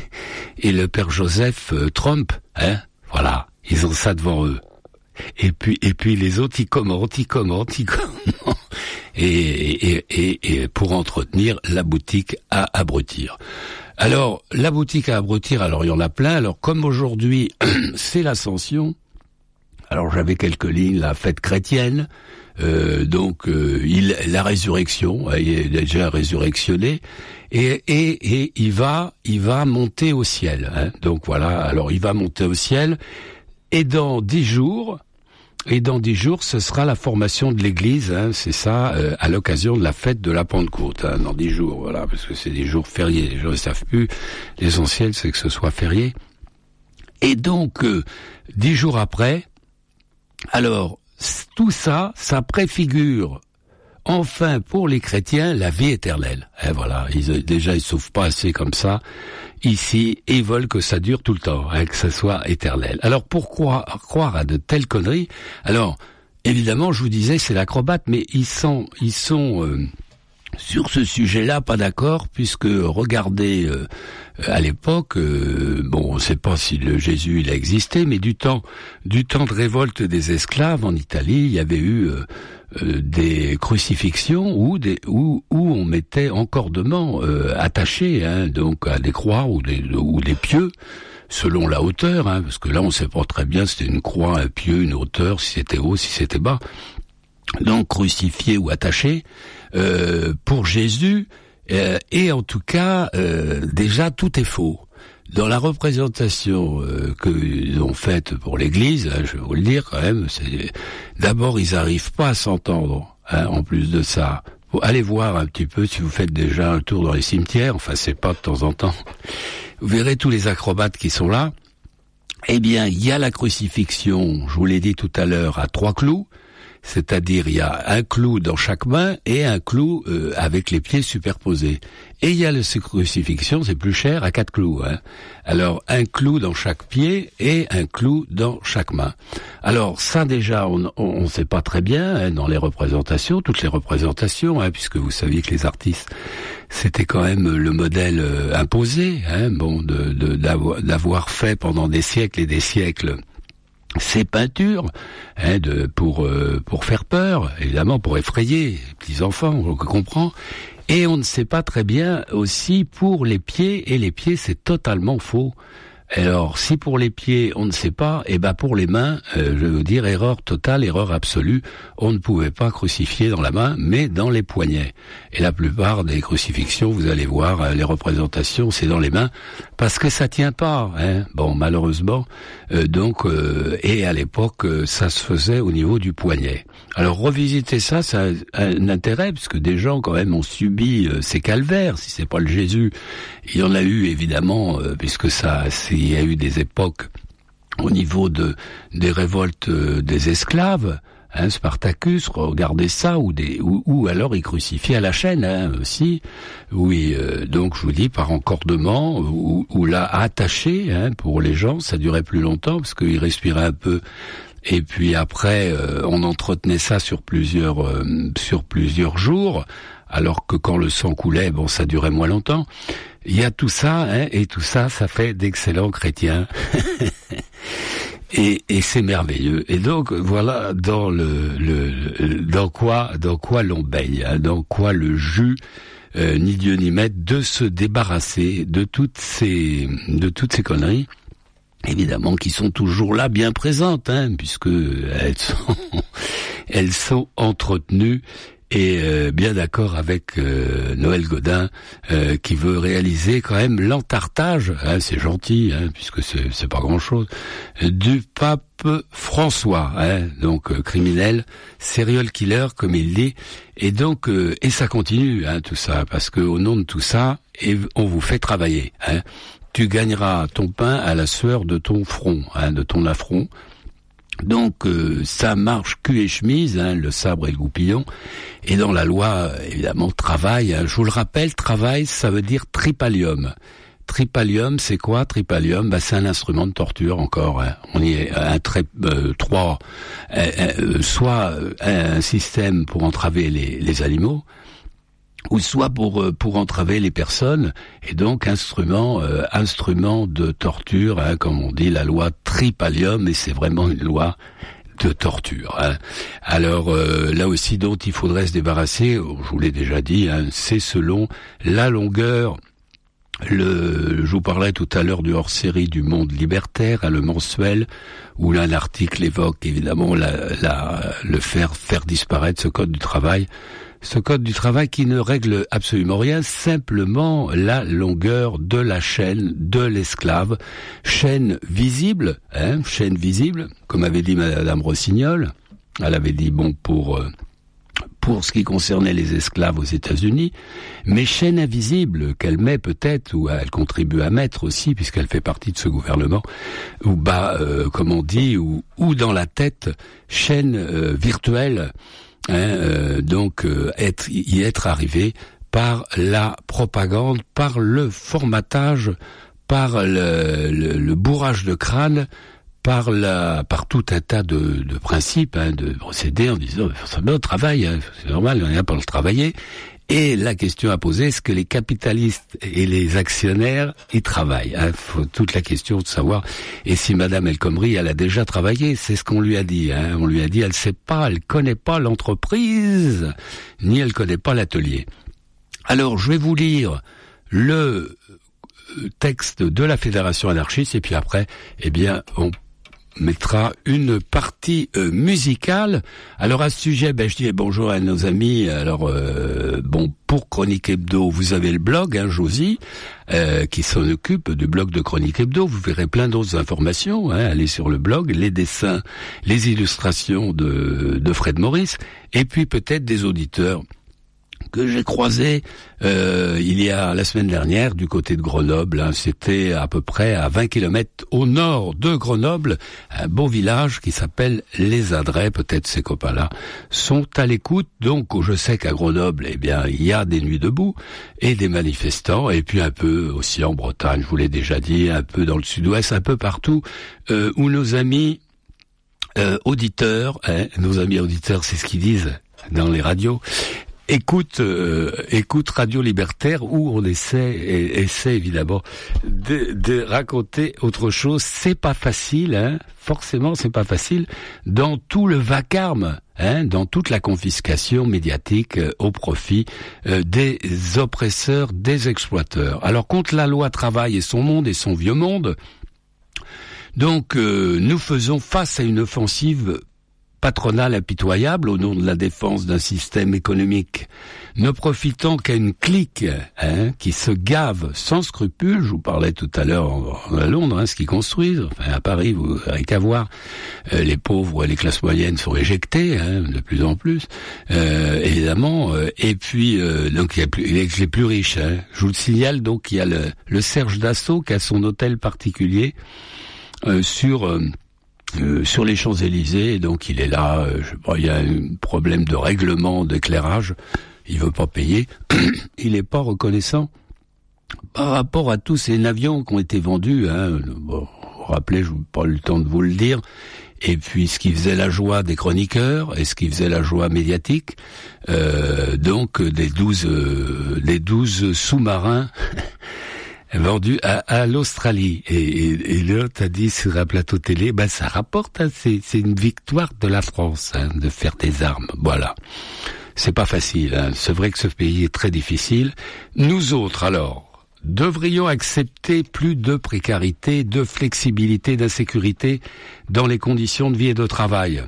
S1: et le Père Joseph euh, Trump, hein. Voilà, ils ont ça devant eux. Et puis, et puis les autres, ils commentent, ils commentent, ils commentent, et, et, et, et pour entretenir la boutique à abrutir. Alors, la boutique à abrutir, alors il y en a plein. Alors, comme aujourd'hui, c'est l'Ascension, alors j'avais quelques lignes, la fête chrétienne, euh, donc euh, il, la résurrection, il est déjà résurrectionné, et, et, et il va, il va monter au ciel. Hein. Donc voilà, alors il va monter au ciel, et dans dix jours... Et dans dix jours, ce sera la formation de l'Église, hein, c'est ça, euh, à l'occasion de la fête de la Pentecôte, hein, dans dix jours, voilà, parce que c'est des jours fériés, les gens ne savent plus, l'essentiel c'est que ce soit férié. Et donc, euh, dix jours après, alors, tout ça, ça préfigure, enfin, pour les chrétiens, la vie éternelle. Et voilà, ils, déjà, ils souffrent pas assez comme ça, ici, et ils veulent que ça dure tout le temps, hein, que ça soit éternel. Alors, pourquoi croire à de telles conneries? Alors, évidemment, je vous disais, c'est l'acrobate, mais ils sont, ils sont euh, sur ce sujet-là pas d'accord, puisque regardez, euh, à l'époque, euh, bon, on ne sait pas si le Jésus il a existé, mais du temps, du temps de révolte des esclaves en Italie, il y avait eu euh, Euh, des crucifixions où des où où on mettait encordement euh, attachés, hein, donc à des croix ou des ou des pieux selon la hauteur, hein, parce que là on sait pas très bien si c'était une croix, un pieu, une hauteur, si c'était haut, si c'était bas. Donc crucifiés ou attachés euh, pour Jésus, euh, et en tout cas euh, déjà tout est faux. Dans la représentation euh, qu'ils ont faite pour l'Église, hein, je vais vous le dire quand même, c'est d'abord ils arrivent pas à s'entendre. Hein, en plus de ça, vous allez voir un petit peu si vous faites déjà un tour dans les cimetières. Enfin, c'est pas de temps en temps. Vous verrez tous les acrobates qui sont là. Eh bien, il y a la crucifixion. Je vous l'ai dit tout à l'heure à trois clous. C'est-à-dire, il y a un clou dans chaque main et un clou euh, avec les pieds superposés. Et il y a la crucifixion, c'est plus cher, à quatre clous. Hein. Alors, un clou dans chaque pied et un clou dans chaque main. Alors, ça déjà, on ne sait pas très bien hein, dans les représentations, toutes les représentations, hein, puisque vous saviez que les artistes, c'était quand même le modèle euh, imposé, hein, bon, de, de, d'avoir, d'avoir fait pendant des siècles et des siècles ces peintures, hein, de, pour euh, pour faire peur, évidemment, pour effrayer les petits enfants, on comprend. Et on ne sait pas très bien aussi pour les pieds, et les pieds c'est totalement faux. Alors, si pour les pieds, on ne sait pas, eh ben pour les mains, euh, je veux dire, erreur totale, erreur absolue, on ne pouvait pas crucifier dans la main, mais dans les poignets. Et la plupart des crucifixions, vous allez voir, euh, les représentations, c'est dans les mains, parce que ça tient pas, hein. Bon, malheureusement, euh, donc, euh, et à l'époque, euh, ça se faisait au niveau du poignet. Alors, revisiter ça, ça a un intérêt, puisque des gens, quand même, ont subi euh, ces calvaires, si c'est pas le Jésus. Il y en a eu, évidemment, euh, puisque ça, c'est il y a eu des époques au niveau de des révoltes euh, des esclaves, hein, Spartacus, regardez ça, ou des, ou, ou alors il crucifie à la chaîne, hein, aussi. Oui, euh, donc je vous dis par encordement, ou, ou là attaché, hein, pour les gens, ça durait plus longtemps parce qu'ils respiraient un peu. Et puis après, euh, on entretenait ça sur plusieurs, euh, sur plusieurs jours, alors que quand le sang coulait, bon, ça durait moins longtemps. Il y a tout ça, hein, et tout ça, ça fait d'excellents chrétiens. et, et c'est merveilleux. Et donc voilà dans le, le, le dans quoi, dans quoi l'on baigne, hein, dans quoi le jus, euh, ni Dieu ni maître, de se débarrasser de toutes ces, de toutes ces conneries. Évidemment, qui sont toujours là, bien présentes, hein, puisque elles sont, elles sont entretenues. Et euh, bien d'accord avec euh, Noël Godin, euh, qui veut réaliser quand même l'entartage, hein, c'est gentil, hein, puisque c'est, c'est pas grand-chose, du pape François, hein, donc euh, criminel, serial killer comme il dit, et donc euh, et ça continue, hein, tout ça, parce que au nom de tout ça, et on vous fait travailler, hein. Tu gagneras ton pain à la sueur de ton front, hein, de ton affront. Donc euh, ça marche cul et chemise, hein, le sabre et le goupillon. Et dans la loi, évidemment, travail. Hein, je vous le rappelle, travail, ça veut dire tripalium. Tripalium, c'est quoi? Tripalium, bah c'est un instrument de torture encore. Hein. On y est un très euh, trois, euh, euh, soit un système pour entraver les, les animaux, ou soit pour pour entraver les personnes, et donc instrument euh, instrument de torture, hein, comme on dit, la loi Tripalium, et c'est vraiment une loi de torture. Hein. Alors euh, là aussi, dont il faudrait se débarrasser, je vous l'ai déjà dit, hein, c'est selon la longueur. Le, je vous parlais tout à l'heure du hors-série du Monde Libertaire, hein, le mensuel, où là l'article évoque évidemment la, la, le faire faire disparaître ce code du travail. Ce code du travail qui ne règle absolument rien, simplement la longueur de la chaîne de l'esclave, chaîne visible, hein, chaîne visible, comme avait dit Madame Rossignol. Elle avait dit bon pour euh, pour ce qui concernait les esclaves aux États-Unis, mais chaîne invisible qu'elle met peut-être, ou elle contribue à mettre aussi, puisqu'elle fait partie de ce gouvernement, ou bah, euh, comme on dit, ou, ou dans la tête, chaîne euh, virtuelle. Hein, euh, donc euh, être, y être arrivé par la propagande, par le formatage, par le, le, le bourrage de crâne, par la, par tout un tas de, de principes, hein, de procédés en disant c'est bien au travail, hein, c'est normal, on est là pour le travailler. Et la question à poser, est-ce que les capitalistes et les actionnaires y travaillent, hein? Faut toute la question de savoir. Et si Madame El Khomri, elle a déjà travaillé, c'est ce qu'on lui a dit. Hein? On lui a dit, elle sait pas, elle connaît pas l'entreprise, ni elle connaît pas l'atelier. Alors, je vais vous lire le texte de la Fédération anarchiste, et puis après, eh bien, on mettra une partie euh, musicale. Alors à ce sujet, ben je dis bonjour à nos amis. Alors euh, bon, pour Chronique Hebdo, vous avez le blog, hein, Josie, euh, qui s'en occupe du blog de Chronique Hebdo. Vous verrez plein d'autres informations. Hein, allez sur le blog, les dessins, les illustrations de, de Fred Maurice, et puis peut-être des auditeurs que j'ai croisé euh, il y a la semaine dernière du côté de Grenoble. Hein, c'était à peu près à vingt kilomètres au nord de Grenoble, un beau village qui s'appelle Les Adrets. Peut-être ces copains-là sont à l'écoute. Donc je sais qu'à Grenoble, eh bien, il y a des nuits debout et des manifestants, et puis un peu aussi en Bretagne, je vous l'ai déjà dit, un peu dans le sud-ouest, un peu partout euh, où nos amis euh, auditeurs, hein, nos amis auditeurs, c'est ce qu'ils disent dans les radios, Écoute, euh, écoute Radio Libertaire, où on essaie, et, essaie évidemment de, de raconter autre chose. C'est pas facile, hein. Forcément, c'est pas facile dans tout le vacarme, hein, dans toute la confiscation médiatique euh, au profit euh, des oppresseurs, des exploiteurs. Alors contre la loi travail et son monde et son vieux monde, donc euh, nous faisons face à une offensive patronale impitoyable au nom de la défense d'un système économique, ne profitant qu'à une clique, hein, qui se gave sans scrupule. Je vous parlais tout à l'heure en, à Londres, hein, ce qu'ils construisent. Enfin, à Paris, vous n'avez qu'à voir, euh, les pauvres et les classes moyennes sont éjectés, hein, de plus en plus, euh, évidemment. Euh, et puis, euh, donc il y a plus, les, les plus riches. Hein. Je vous le signale, donc il y a le, le Serge Dassault qui a son hôtel particulier euh, sur... Euh, euh, sur les Champs-Élysées, donc il est là, euh, je sais pas, il y a un problème de règlement d'éclairage, il veut pas payer, il est pas reconnaissant par rapport à tous ces avions qui ont été vendus, hein. Bon, vous vous rappelez, je n'ai pas eu le temps de vous le dire. Et puis ce qui faisait la joie des chroniqueurs et ce qui faisait la joie médiatique, euh, donc des douze, euh, les douze sous-marins vendus à, à l'Australie. Et, et, et l'autre a dit sur un plateau télé, ben ça rapporte, hein, c'est, c'est une victoire de la France, hein, de faire des armes. Voilà. C'est pas facile, hein. C'est vrai que ce pays est très difficile. Nous autres, alors, devrions accepter plus de précarité, de flexibilité, d'insécurité dans les conditions de vie et de travail.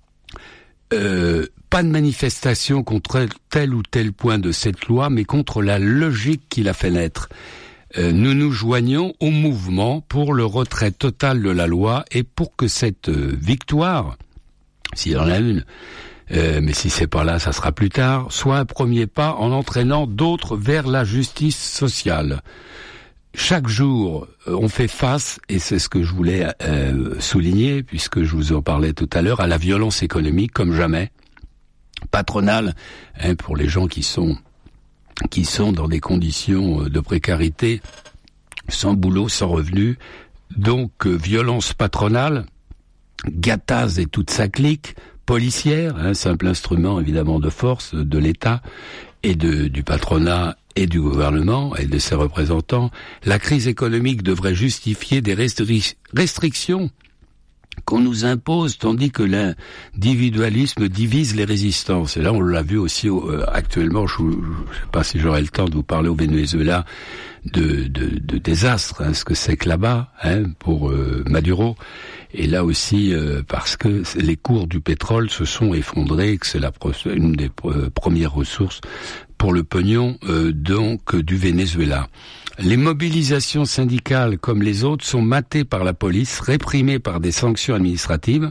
S1: Euh, pas de manifestation contre tel ou tel point de cette loi, mais contre la logique qui l'a fait naître. Euh, nous nous joignons au mouvement pour le retrait total de la loi et pour que cette euh, victoire, s'il y en a une, Euh, mais si c'est pas là, ça sera plus tard, soit un premier pas en entraînant d'autres vers la justice sociale. Chaque jour, on fait face, et c'est ce que je voulais euh, souligner, puisque je vous en parlais tout à l'heure, à la violence économique comme jamais, patronale, hein, pour les gens qui sont qui sont dans des conditions de précarité, sans boulot, sans revenu, donc euh, violence patronale, Gattaz et toute sa clique, policière, un hein, simple instrument évidemment de force de l'État et de, du patronat et du gouvernement et de ses représentants. La crise économique devrait justifier des restri- restrictions qu'on nous impose, tandis que l'individualisme divise les résistances. Et là, on l'a vu aussi euh, actuellement, je ne sais pas si j'aurai le temps de vous parler au Venezuela de, de, de désastre, hein, ce que c'est que là-bas, hein, pour euh, Maduro. Et là aussi, euh, parce que les cours du pétrole se sont effondrés, que c'est la une des euh, premières ressources pour le pognon euh, donc du Venezuela. Les mobilisations syndicales, comme les autres, sont matées par la police, réprimées par des sanctions administratives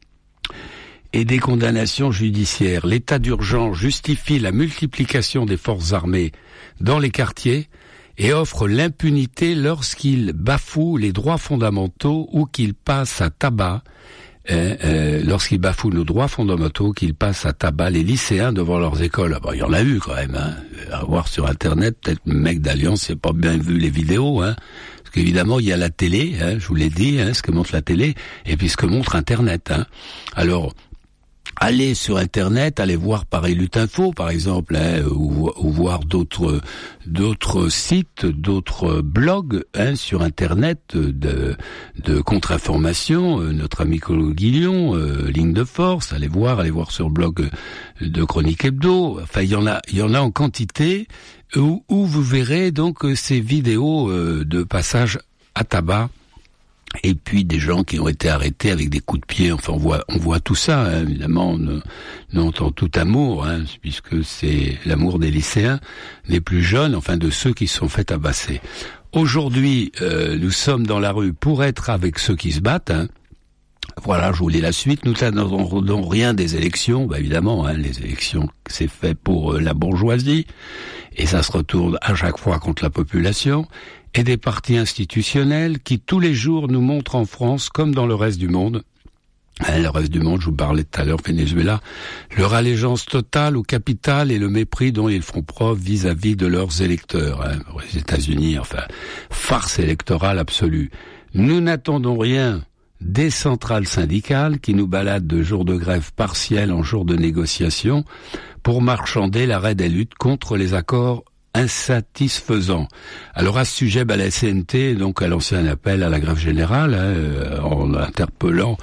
S1: et des condamnations judiciaires. L'état d'urgence justifie la multiplication des forces armées dans les quartiers et offre l'impunité lorsqu'ils bafouent les droits fondamentaux ou qu'ils passent à tabac, euh, euh, lorsqu'ils bafouent nos droits fondamentaux, qu'ils passent à tabac les lycéens devant leurs écoles. Ah bah, il y en a eu quand même, hein. À voir sur Internet, peut-être le mec d'Alliance n'a pas bien vu les vidéos, hein. Parce qu'évidemment, il y a la télé, hein, je vous l'ai dit, hein, ce que montre la télé, et puis ce que montre Internet, hein. Alors, allez sur Internet, allez voir Paris Lutinfo, par exemple, hein, ou, ou voir d'autres d'autres sites, d'autres blogs, hein, sur Internet de, de contre-information. Euh, notre ami Colo Guillon, euh, Ligne de Force, allez voir, allez voir sur le blog de Chronique Hebdo. Enfin, il y en a, il y en a en quantité où, où vous verrez donc ces vidéos euh, de passage à tabac. Et puis des gens qui ont été arrêtés avec des coups de pied. Enfin, on voit, on voit tout ça, hein, évidemment, on, on entend tout amour, hein, puisque c'est l'amour des lycéens, des plus jeunes, enfin de ceux qui se sont fait tabasser. Aujourd'hui, euh, nous sommes dans la rue pour être avec ceux qui se battent. Hein. Voilà, je vous lis la suite. Nous n'attendons rien des élections, bah évidemment, hein, les élections, c'est fait pour euh, la bourgeoisie, et ça se retourne à chaque fois contre la population. Et des partis institutionnels qui tous les jours nous montrent en France, comme dans le reste du monde, hein, le reste du monde, je vous parlais tout à l'heure, Venezuela, leur allégeance totale au capital et le mépris dont ils font preuve vis-à-vis de leurs électeurs. Hein, les États-Unis, enfin, farce électorale absolue. Nous n'attendons rien des centrales syndicales qui nous baladent de jours de grève partielle en jours de négociation pour marchander l'arrêt des luttes contre les accords insatisfaisant. Alors à ce sujet, bah, la C N T donc a lancé un appel à la grève générale, hein, en interpellant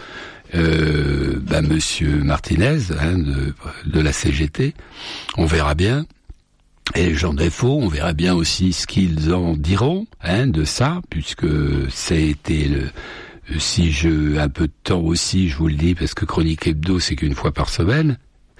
S1: euh, bah, Monsieur Martinez, hein, de, de la C G T. On verra bien. Et les gens d'Info, on verra bien aussi ce qu'ils en diront, hein, de ça, puisque ça a été le... Si je un peu de temps aussi, je vous le dis, parce que Chronique Hebdo, c'est qu'une fois par semaine.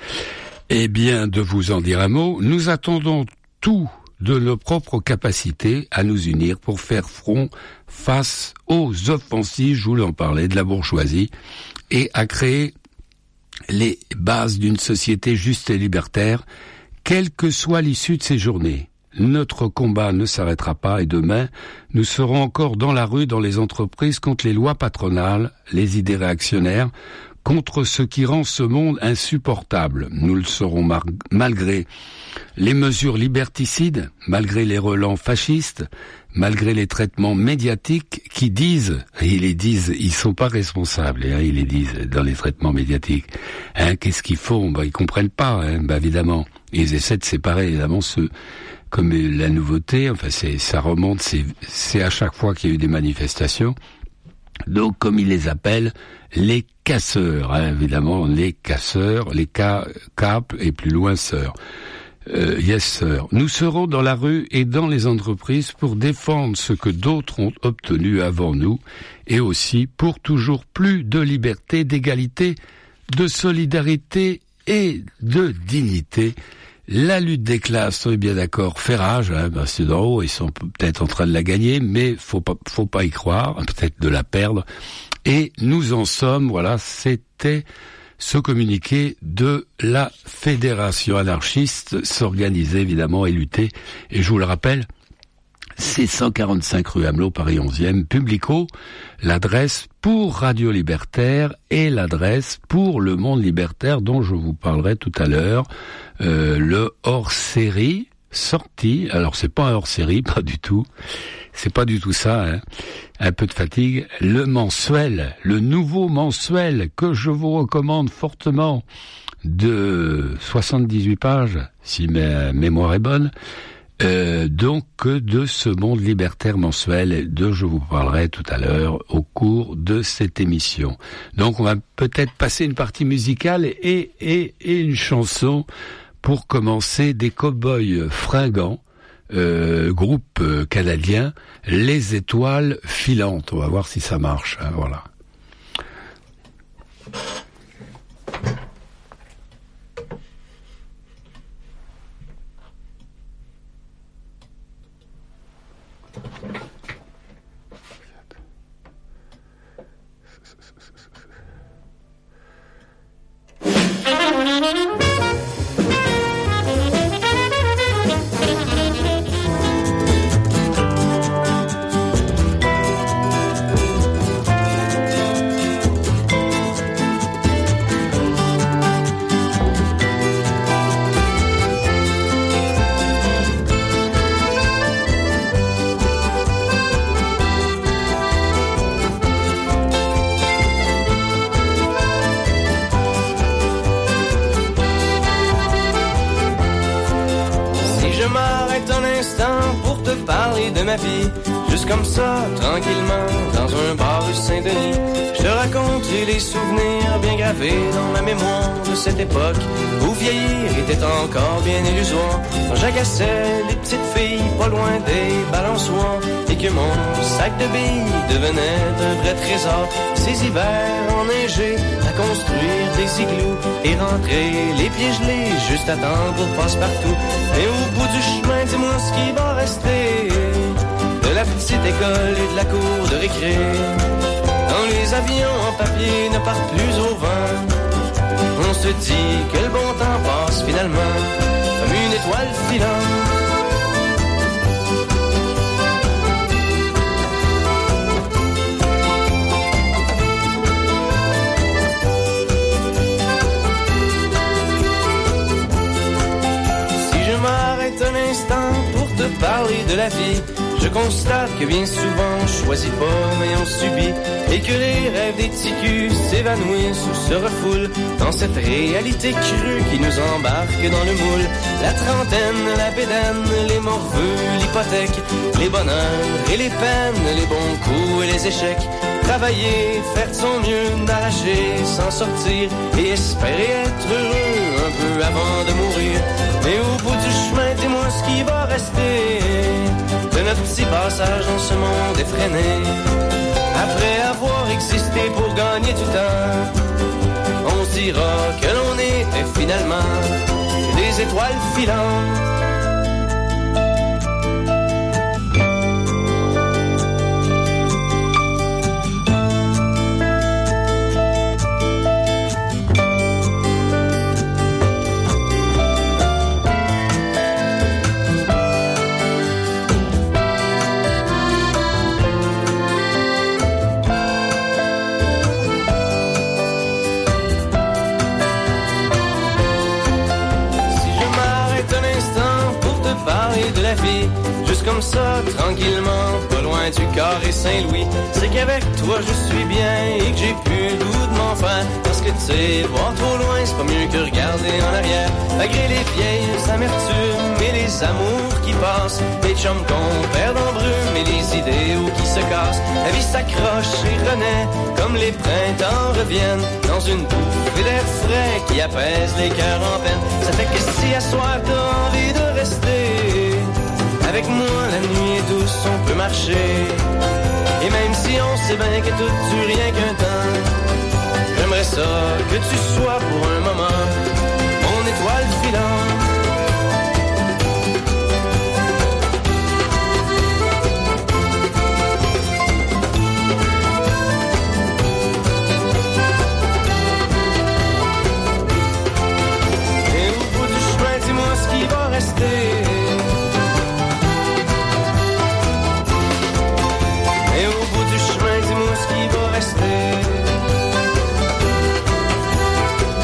S1: Eh bien, de vous en dire un mot, nous attendons tout de nos propres capacités à nous unir pour faire front face aux offensives, je vous en parlais, de la bourgeoisie, et à créer les bases d'une société juste et libertaire, quelle que soit l'issue de ces journées. notre combat ne s'arrêtera pas et demain, nous serons encore dans la rue, dans les entreprises, contre les lois patronales, les idées réactionnaires, contre ce qui rend ce monde insupportable. Nous le serons mar- malgré les mesures liberticides, malgré les relents fascistes, malgré les traitements médiatiques qui disent, et ils les disent, ils sont pas responsables, hein, ils les disent dans les traitements médiatiques. Hein, qu'est-ce qu'ils font? Ben, ils comprennent pas, hein, ben, évidemment. Ils essaient de séparer, évidemment, ce, comme la nouveauté, enfin, c'est, ça remonte, c'est, c'est à chaque fois qu'il y a eu des manifestations. Donc, comme ils les appellent, les casseurs, hein, évidemment, les casseurs, les ca- cap et plus loin sœurs. Euh, yes, sir. Nous serons dans la rue et dans les entreprises pour défendre ce que d'autres ont obtenu avant nous et aussi pour toujours plus de liberté, d'égalité, de solidarité et de dignité. La lutte des classes, on est bien d'accord, fait rage, hein, ben c'est d'en haut, ils sont peut-être en train de la gagner, mais faut pas, faut pas y croire, peut-être de la perdre. Et nous en sommes, voilà, c'était ce communiqué de la Fédération anarchiste, s'organiser évidemment et lutter. Et je vous le rappelle, c'est cent quarante-cinq rue Amelot, Paris onzième, Publico, l'adresse pour Radio Libertaire et l'adresse pour Le Monde Libertaire dont je vous parlerai tout à l'heure, euh, le hors-série sorti, alors c'est pas un hors-série, pas du tout, c'est pas du tout ça, hein. Un peu de fatigue, le mensuel, le nouveau mensuel que je vous recommande fortement, de soixante-dix-huit pages, si ma mémoire est bonne, euh, donc de ce Monde Libertaire mensuel dont je vous parlerai tout à l'heure au cours de cette émission. Donc on va peut-être passer une partie musicale et, et, et une chanson pour commencer, des cow-boys fringants, Euh, groupe euh, canadien, Les Étoiles Filantes. On va voir si ça marche, hein, voilà.
S2: De ma vie, juste comme ça, tranquillement, dans un bar rue Saint-Denis. Je te raconte les souvenirs bien gravés dans ma mémoire de cette époque où vieillir était encore bien illusoire. Quand j'agaçais les petites filles pas loin des balançoires et que mon sac de billes devenait un vrai trésor. Ces hivers enneigés à construire des igloos et rentrer les pieds gelés juste à temps pour passe-partout. Et au bout du chemin, dis-moi ce qui va rester de la petite école et de la cour de récré. Quand les avions en papier ne partent plus au vent, on se dit que le bon temps passe finalement comme une étoile filante. Si je m'arrête un instant pour te parler de la vie, je constate que bien souvent on choisit pas mais on subit, et que les rêves des ticus s'évanouissent ou se refoulent dans cette réalité crue qui nous embarque dans le moule. La trentaine, la bédaine, les morveux, l'hypothèque, les bonheurs et les peines, les bons coups et les échecs. Travailler, faire de son mieux, n'arracher, s'en sortir et espérer être heureux un peu avant de mourir. Mais au bout du chemin, dis-moi ce qui va rester de notre petit passage dans ce monde effréné. Après avoir existé pour gagner du temps, on se dira que l'on était finalement des étoiles filantes. vie, juste comme ça, tranquillement, pas loin du carré Saint-Louis. C'est qu'avec toi je suis bien et que j'ai plus le goût de m'en faire. Parce que tu sais, voir trop loin, c'est pas mieux que regarder en arrière. Malgré les vieilles amertumes et les amours qui passent, les chums qu'on perd en brume et les idéaux qui se cassent. La vie s'accroche et renaît, comme les printemps reviennent, dans une bouffée d'air frais qui apaise les cœurs en peine. Ça fait que si à soir t'as envie de rester avec moi, la nuit est douce, on peut marcher. Et même si on sait bien que tout dure rien qu'un temps, j'aimerais ça que tu sois pour un moment mon étoile filante. Et au bout du chemin, dis-moi ce qui va rester. Et au bout du chemin, dis-moi ce qui va rester.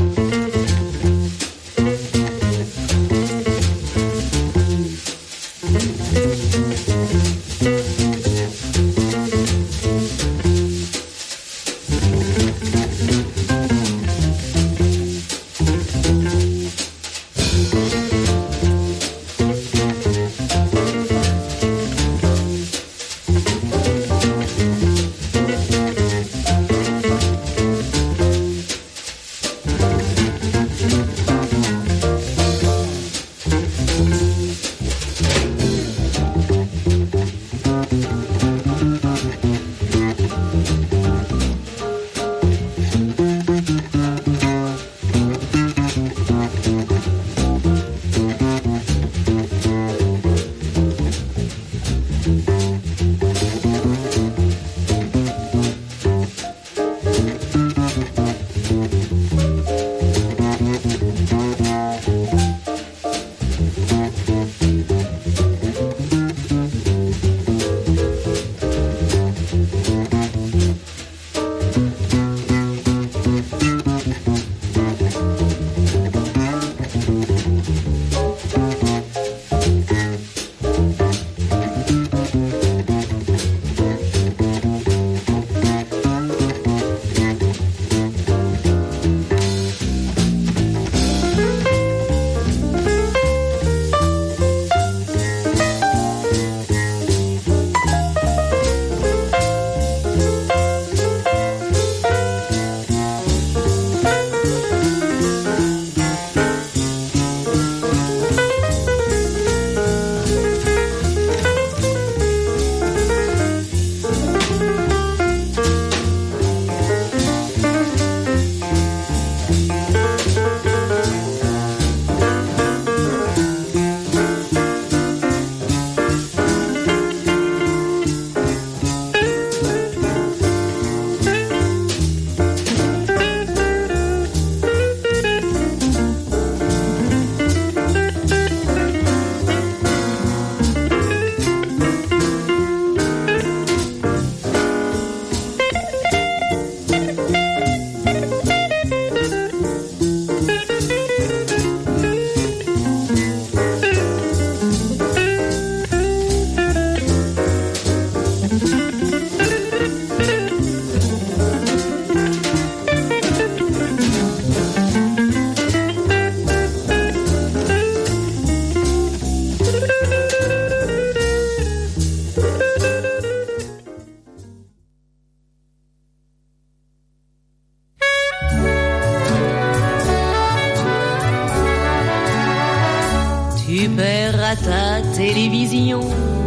S3: Tu paieras ta télévision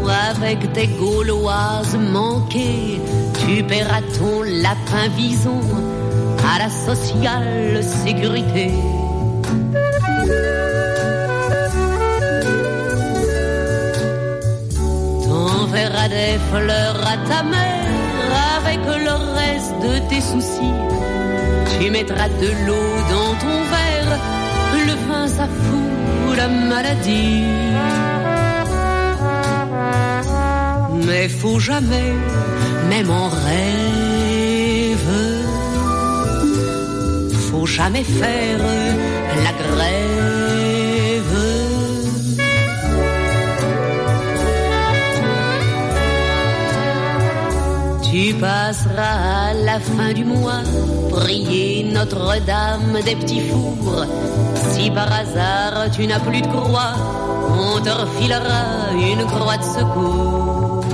S3: avec tes gauloises manquées. Tu paieras ton lapin vison à la sociale sécurité. T'enverras des fleurs à ta mère avec le reste de tes soucis. Tu mettras de l'eau dans ton verre, le vin ça fout la maladie. Mais faut jamais, même en rêve, faut jamais faire la grève. Tu passeras à la fin du mois prier Notre-Dame des petits fours. Si par hasard tu n'as plus de croix, on te refilera une croix de secours.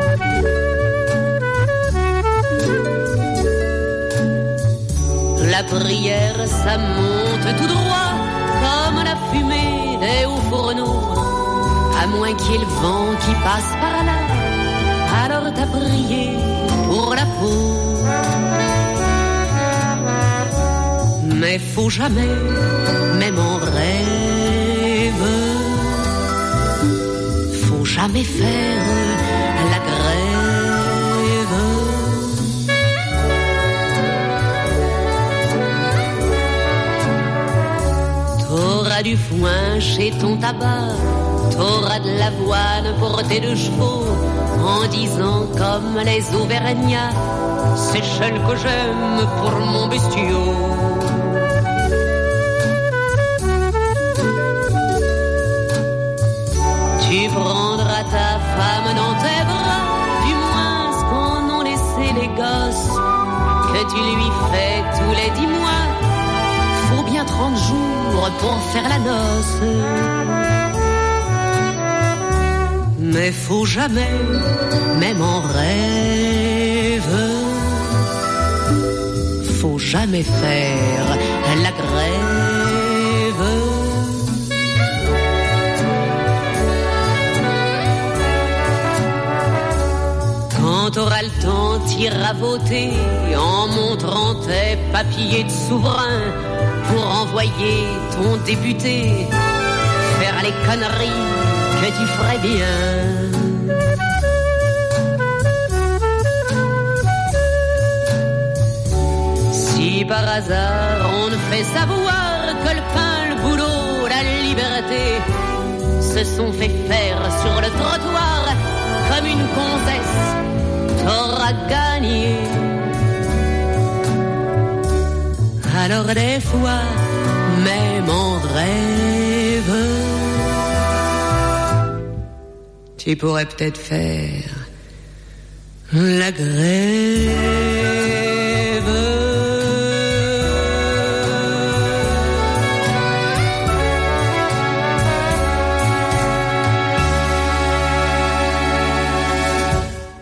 S3: La prière, ça monte tout droit comme la fumée des hauts fourneaux. À moins qu'il y ait le vent qui passe par là, alors t'as prié pour la peau. Mais faut jamais, même en rêve, faut jamais faire la grève. T'auras du foin chez ton tabac, t'auras de l'avoine pour tes deux chevaux, en disant comme les Auvergnats, c'est celle que j'aime pour mon bestiau. tu lui fais tous les dix mois. Faut bien trente jours pour faire la noce. Mais faut jamais, même en rêve, faut jamais faire la grève. Quand t'auras le temps, t'iras voter en montrant tes papiers de souverain pour envoyer ton député faire les conneries que tu ferais bien. Si par hasard on ne fait savoir que le pain, le boulot, la liberté se sont fait faire sur le trottoir comme une gonzesse, t'auras gagné. Alors des fois, même en rêve, tu pourrais peut-être faire la grève.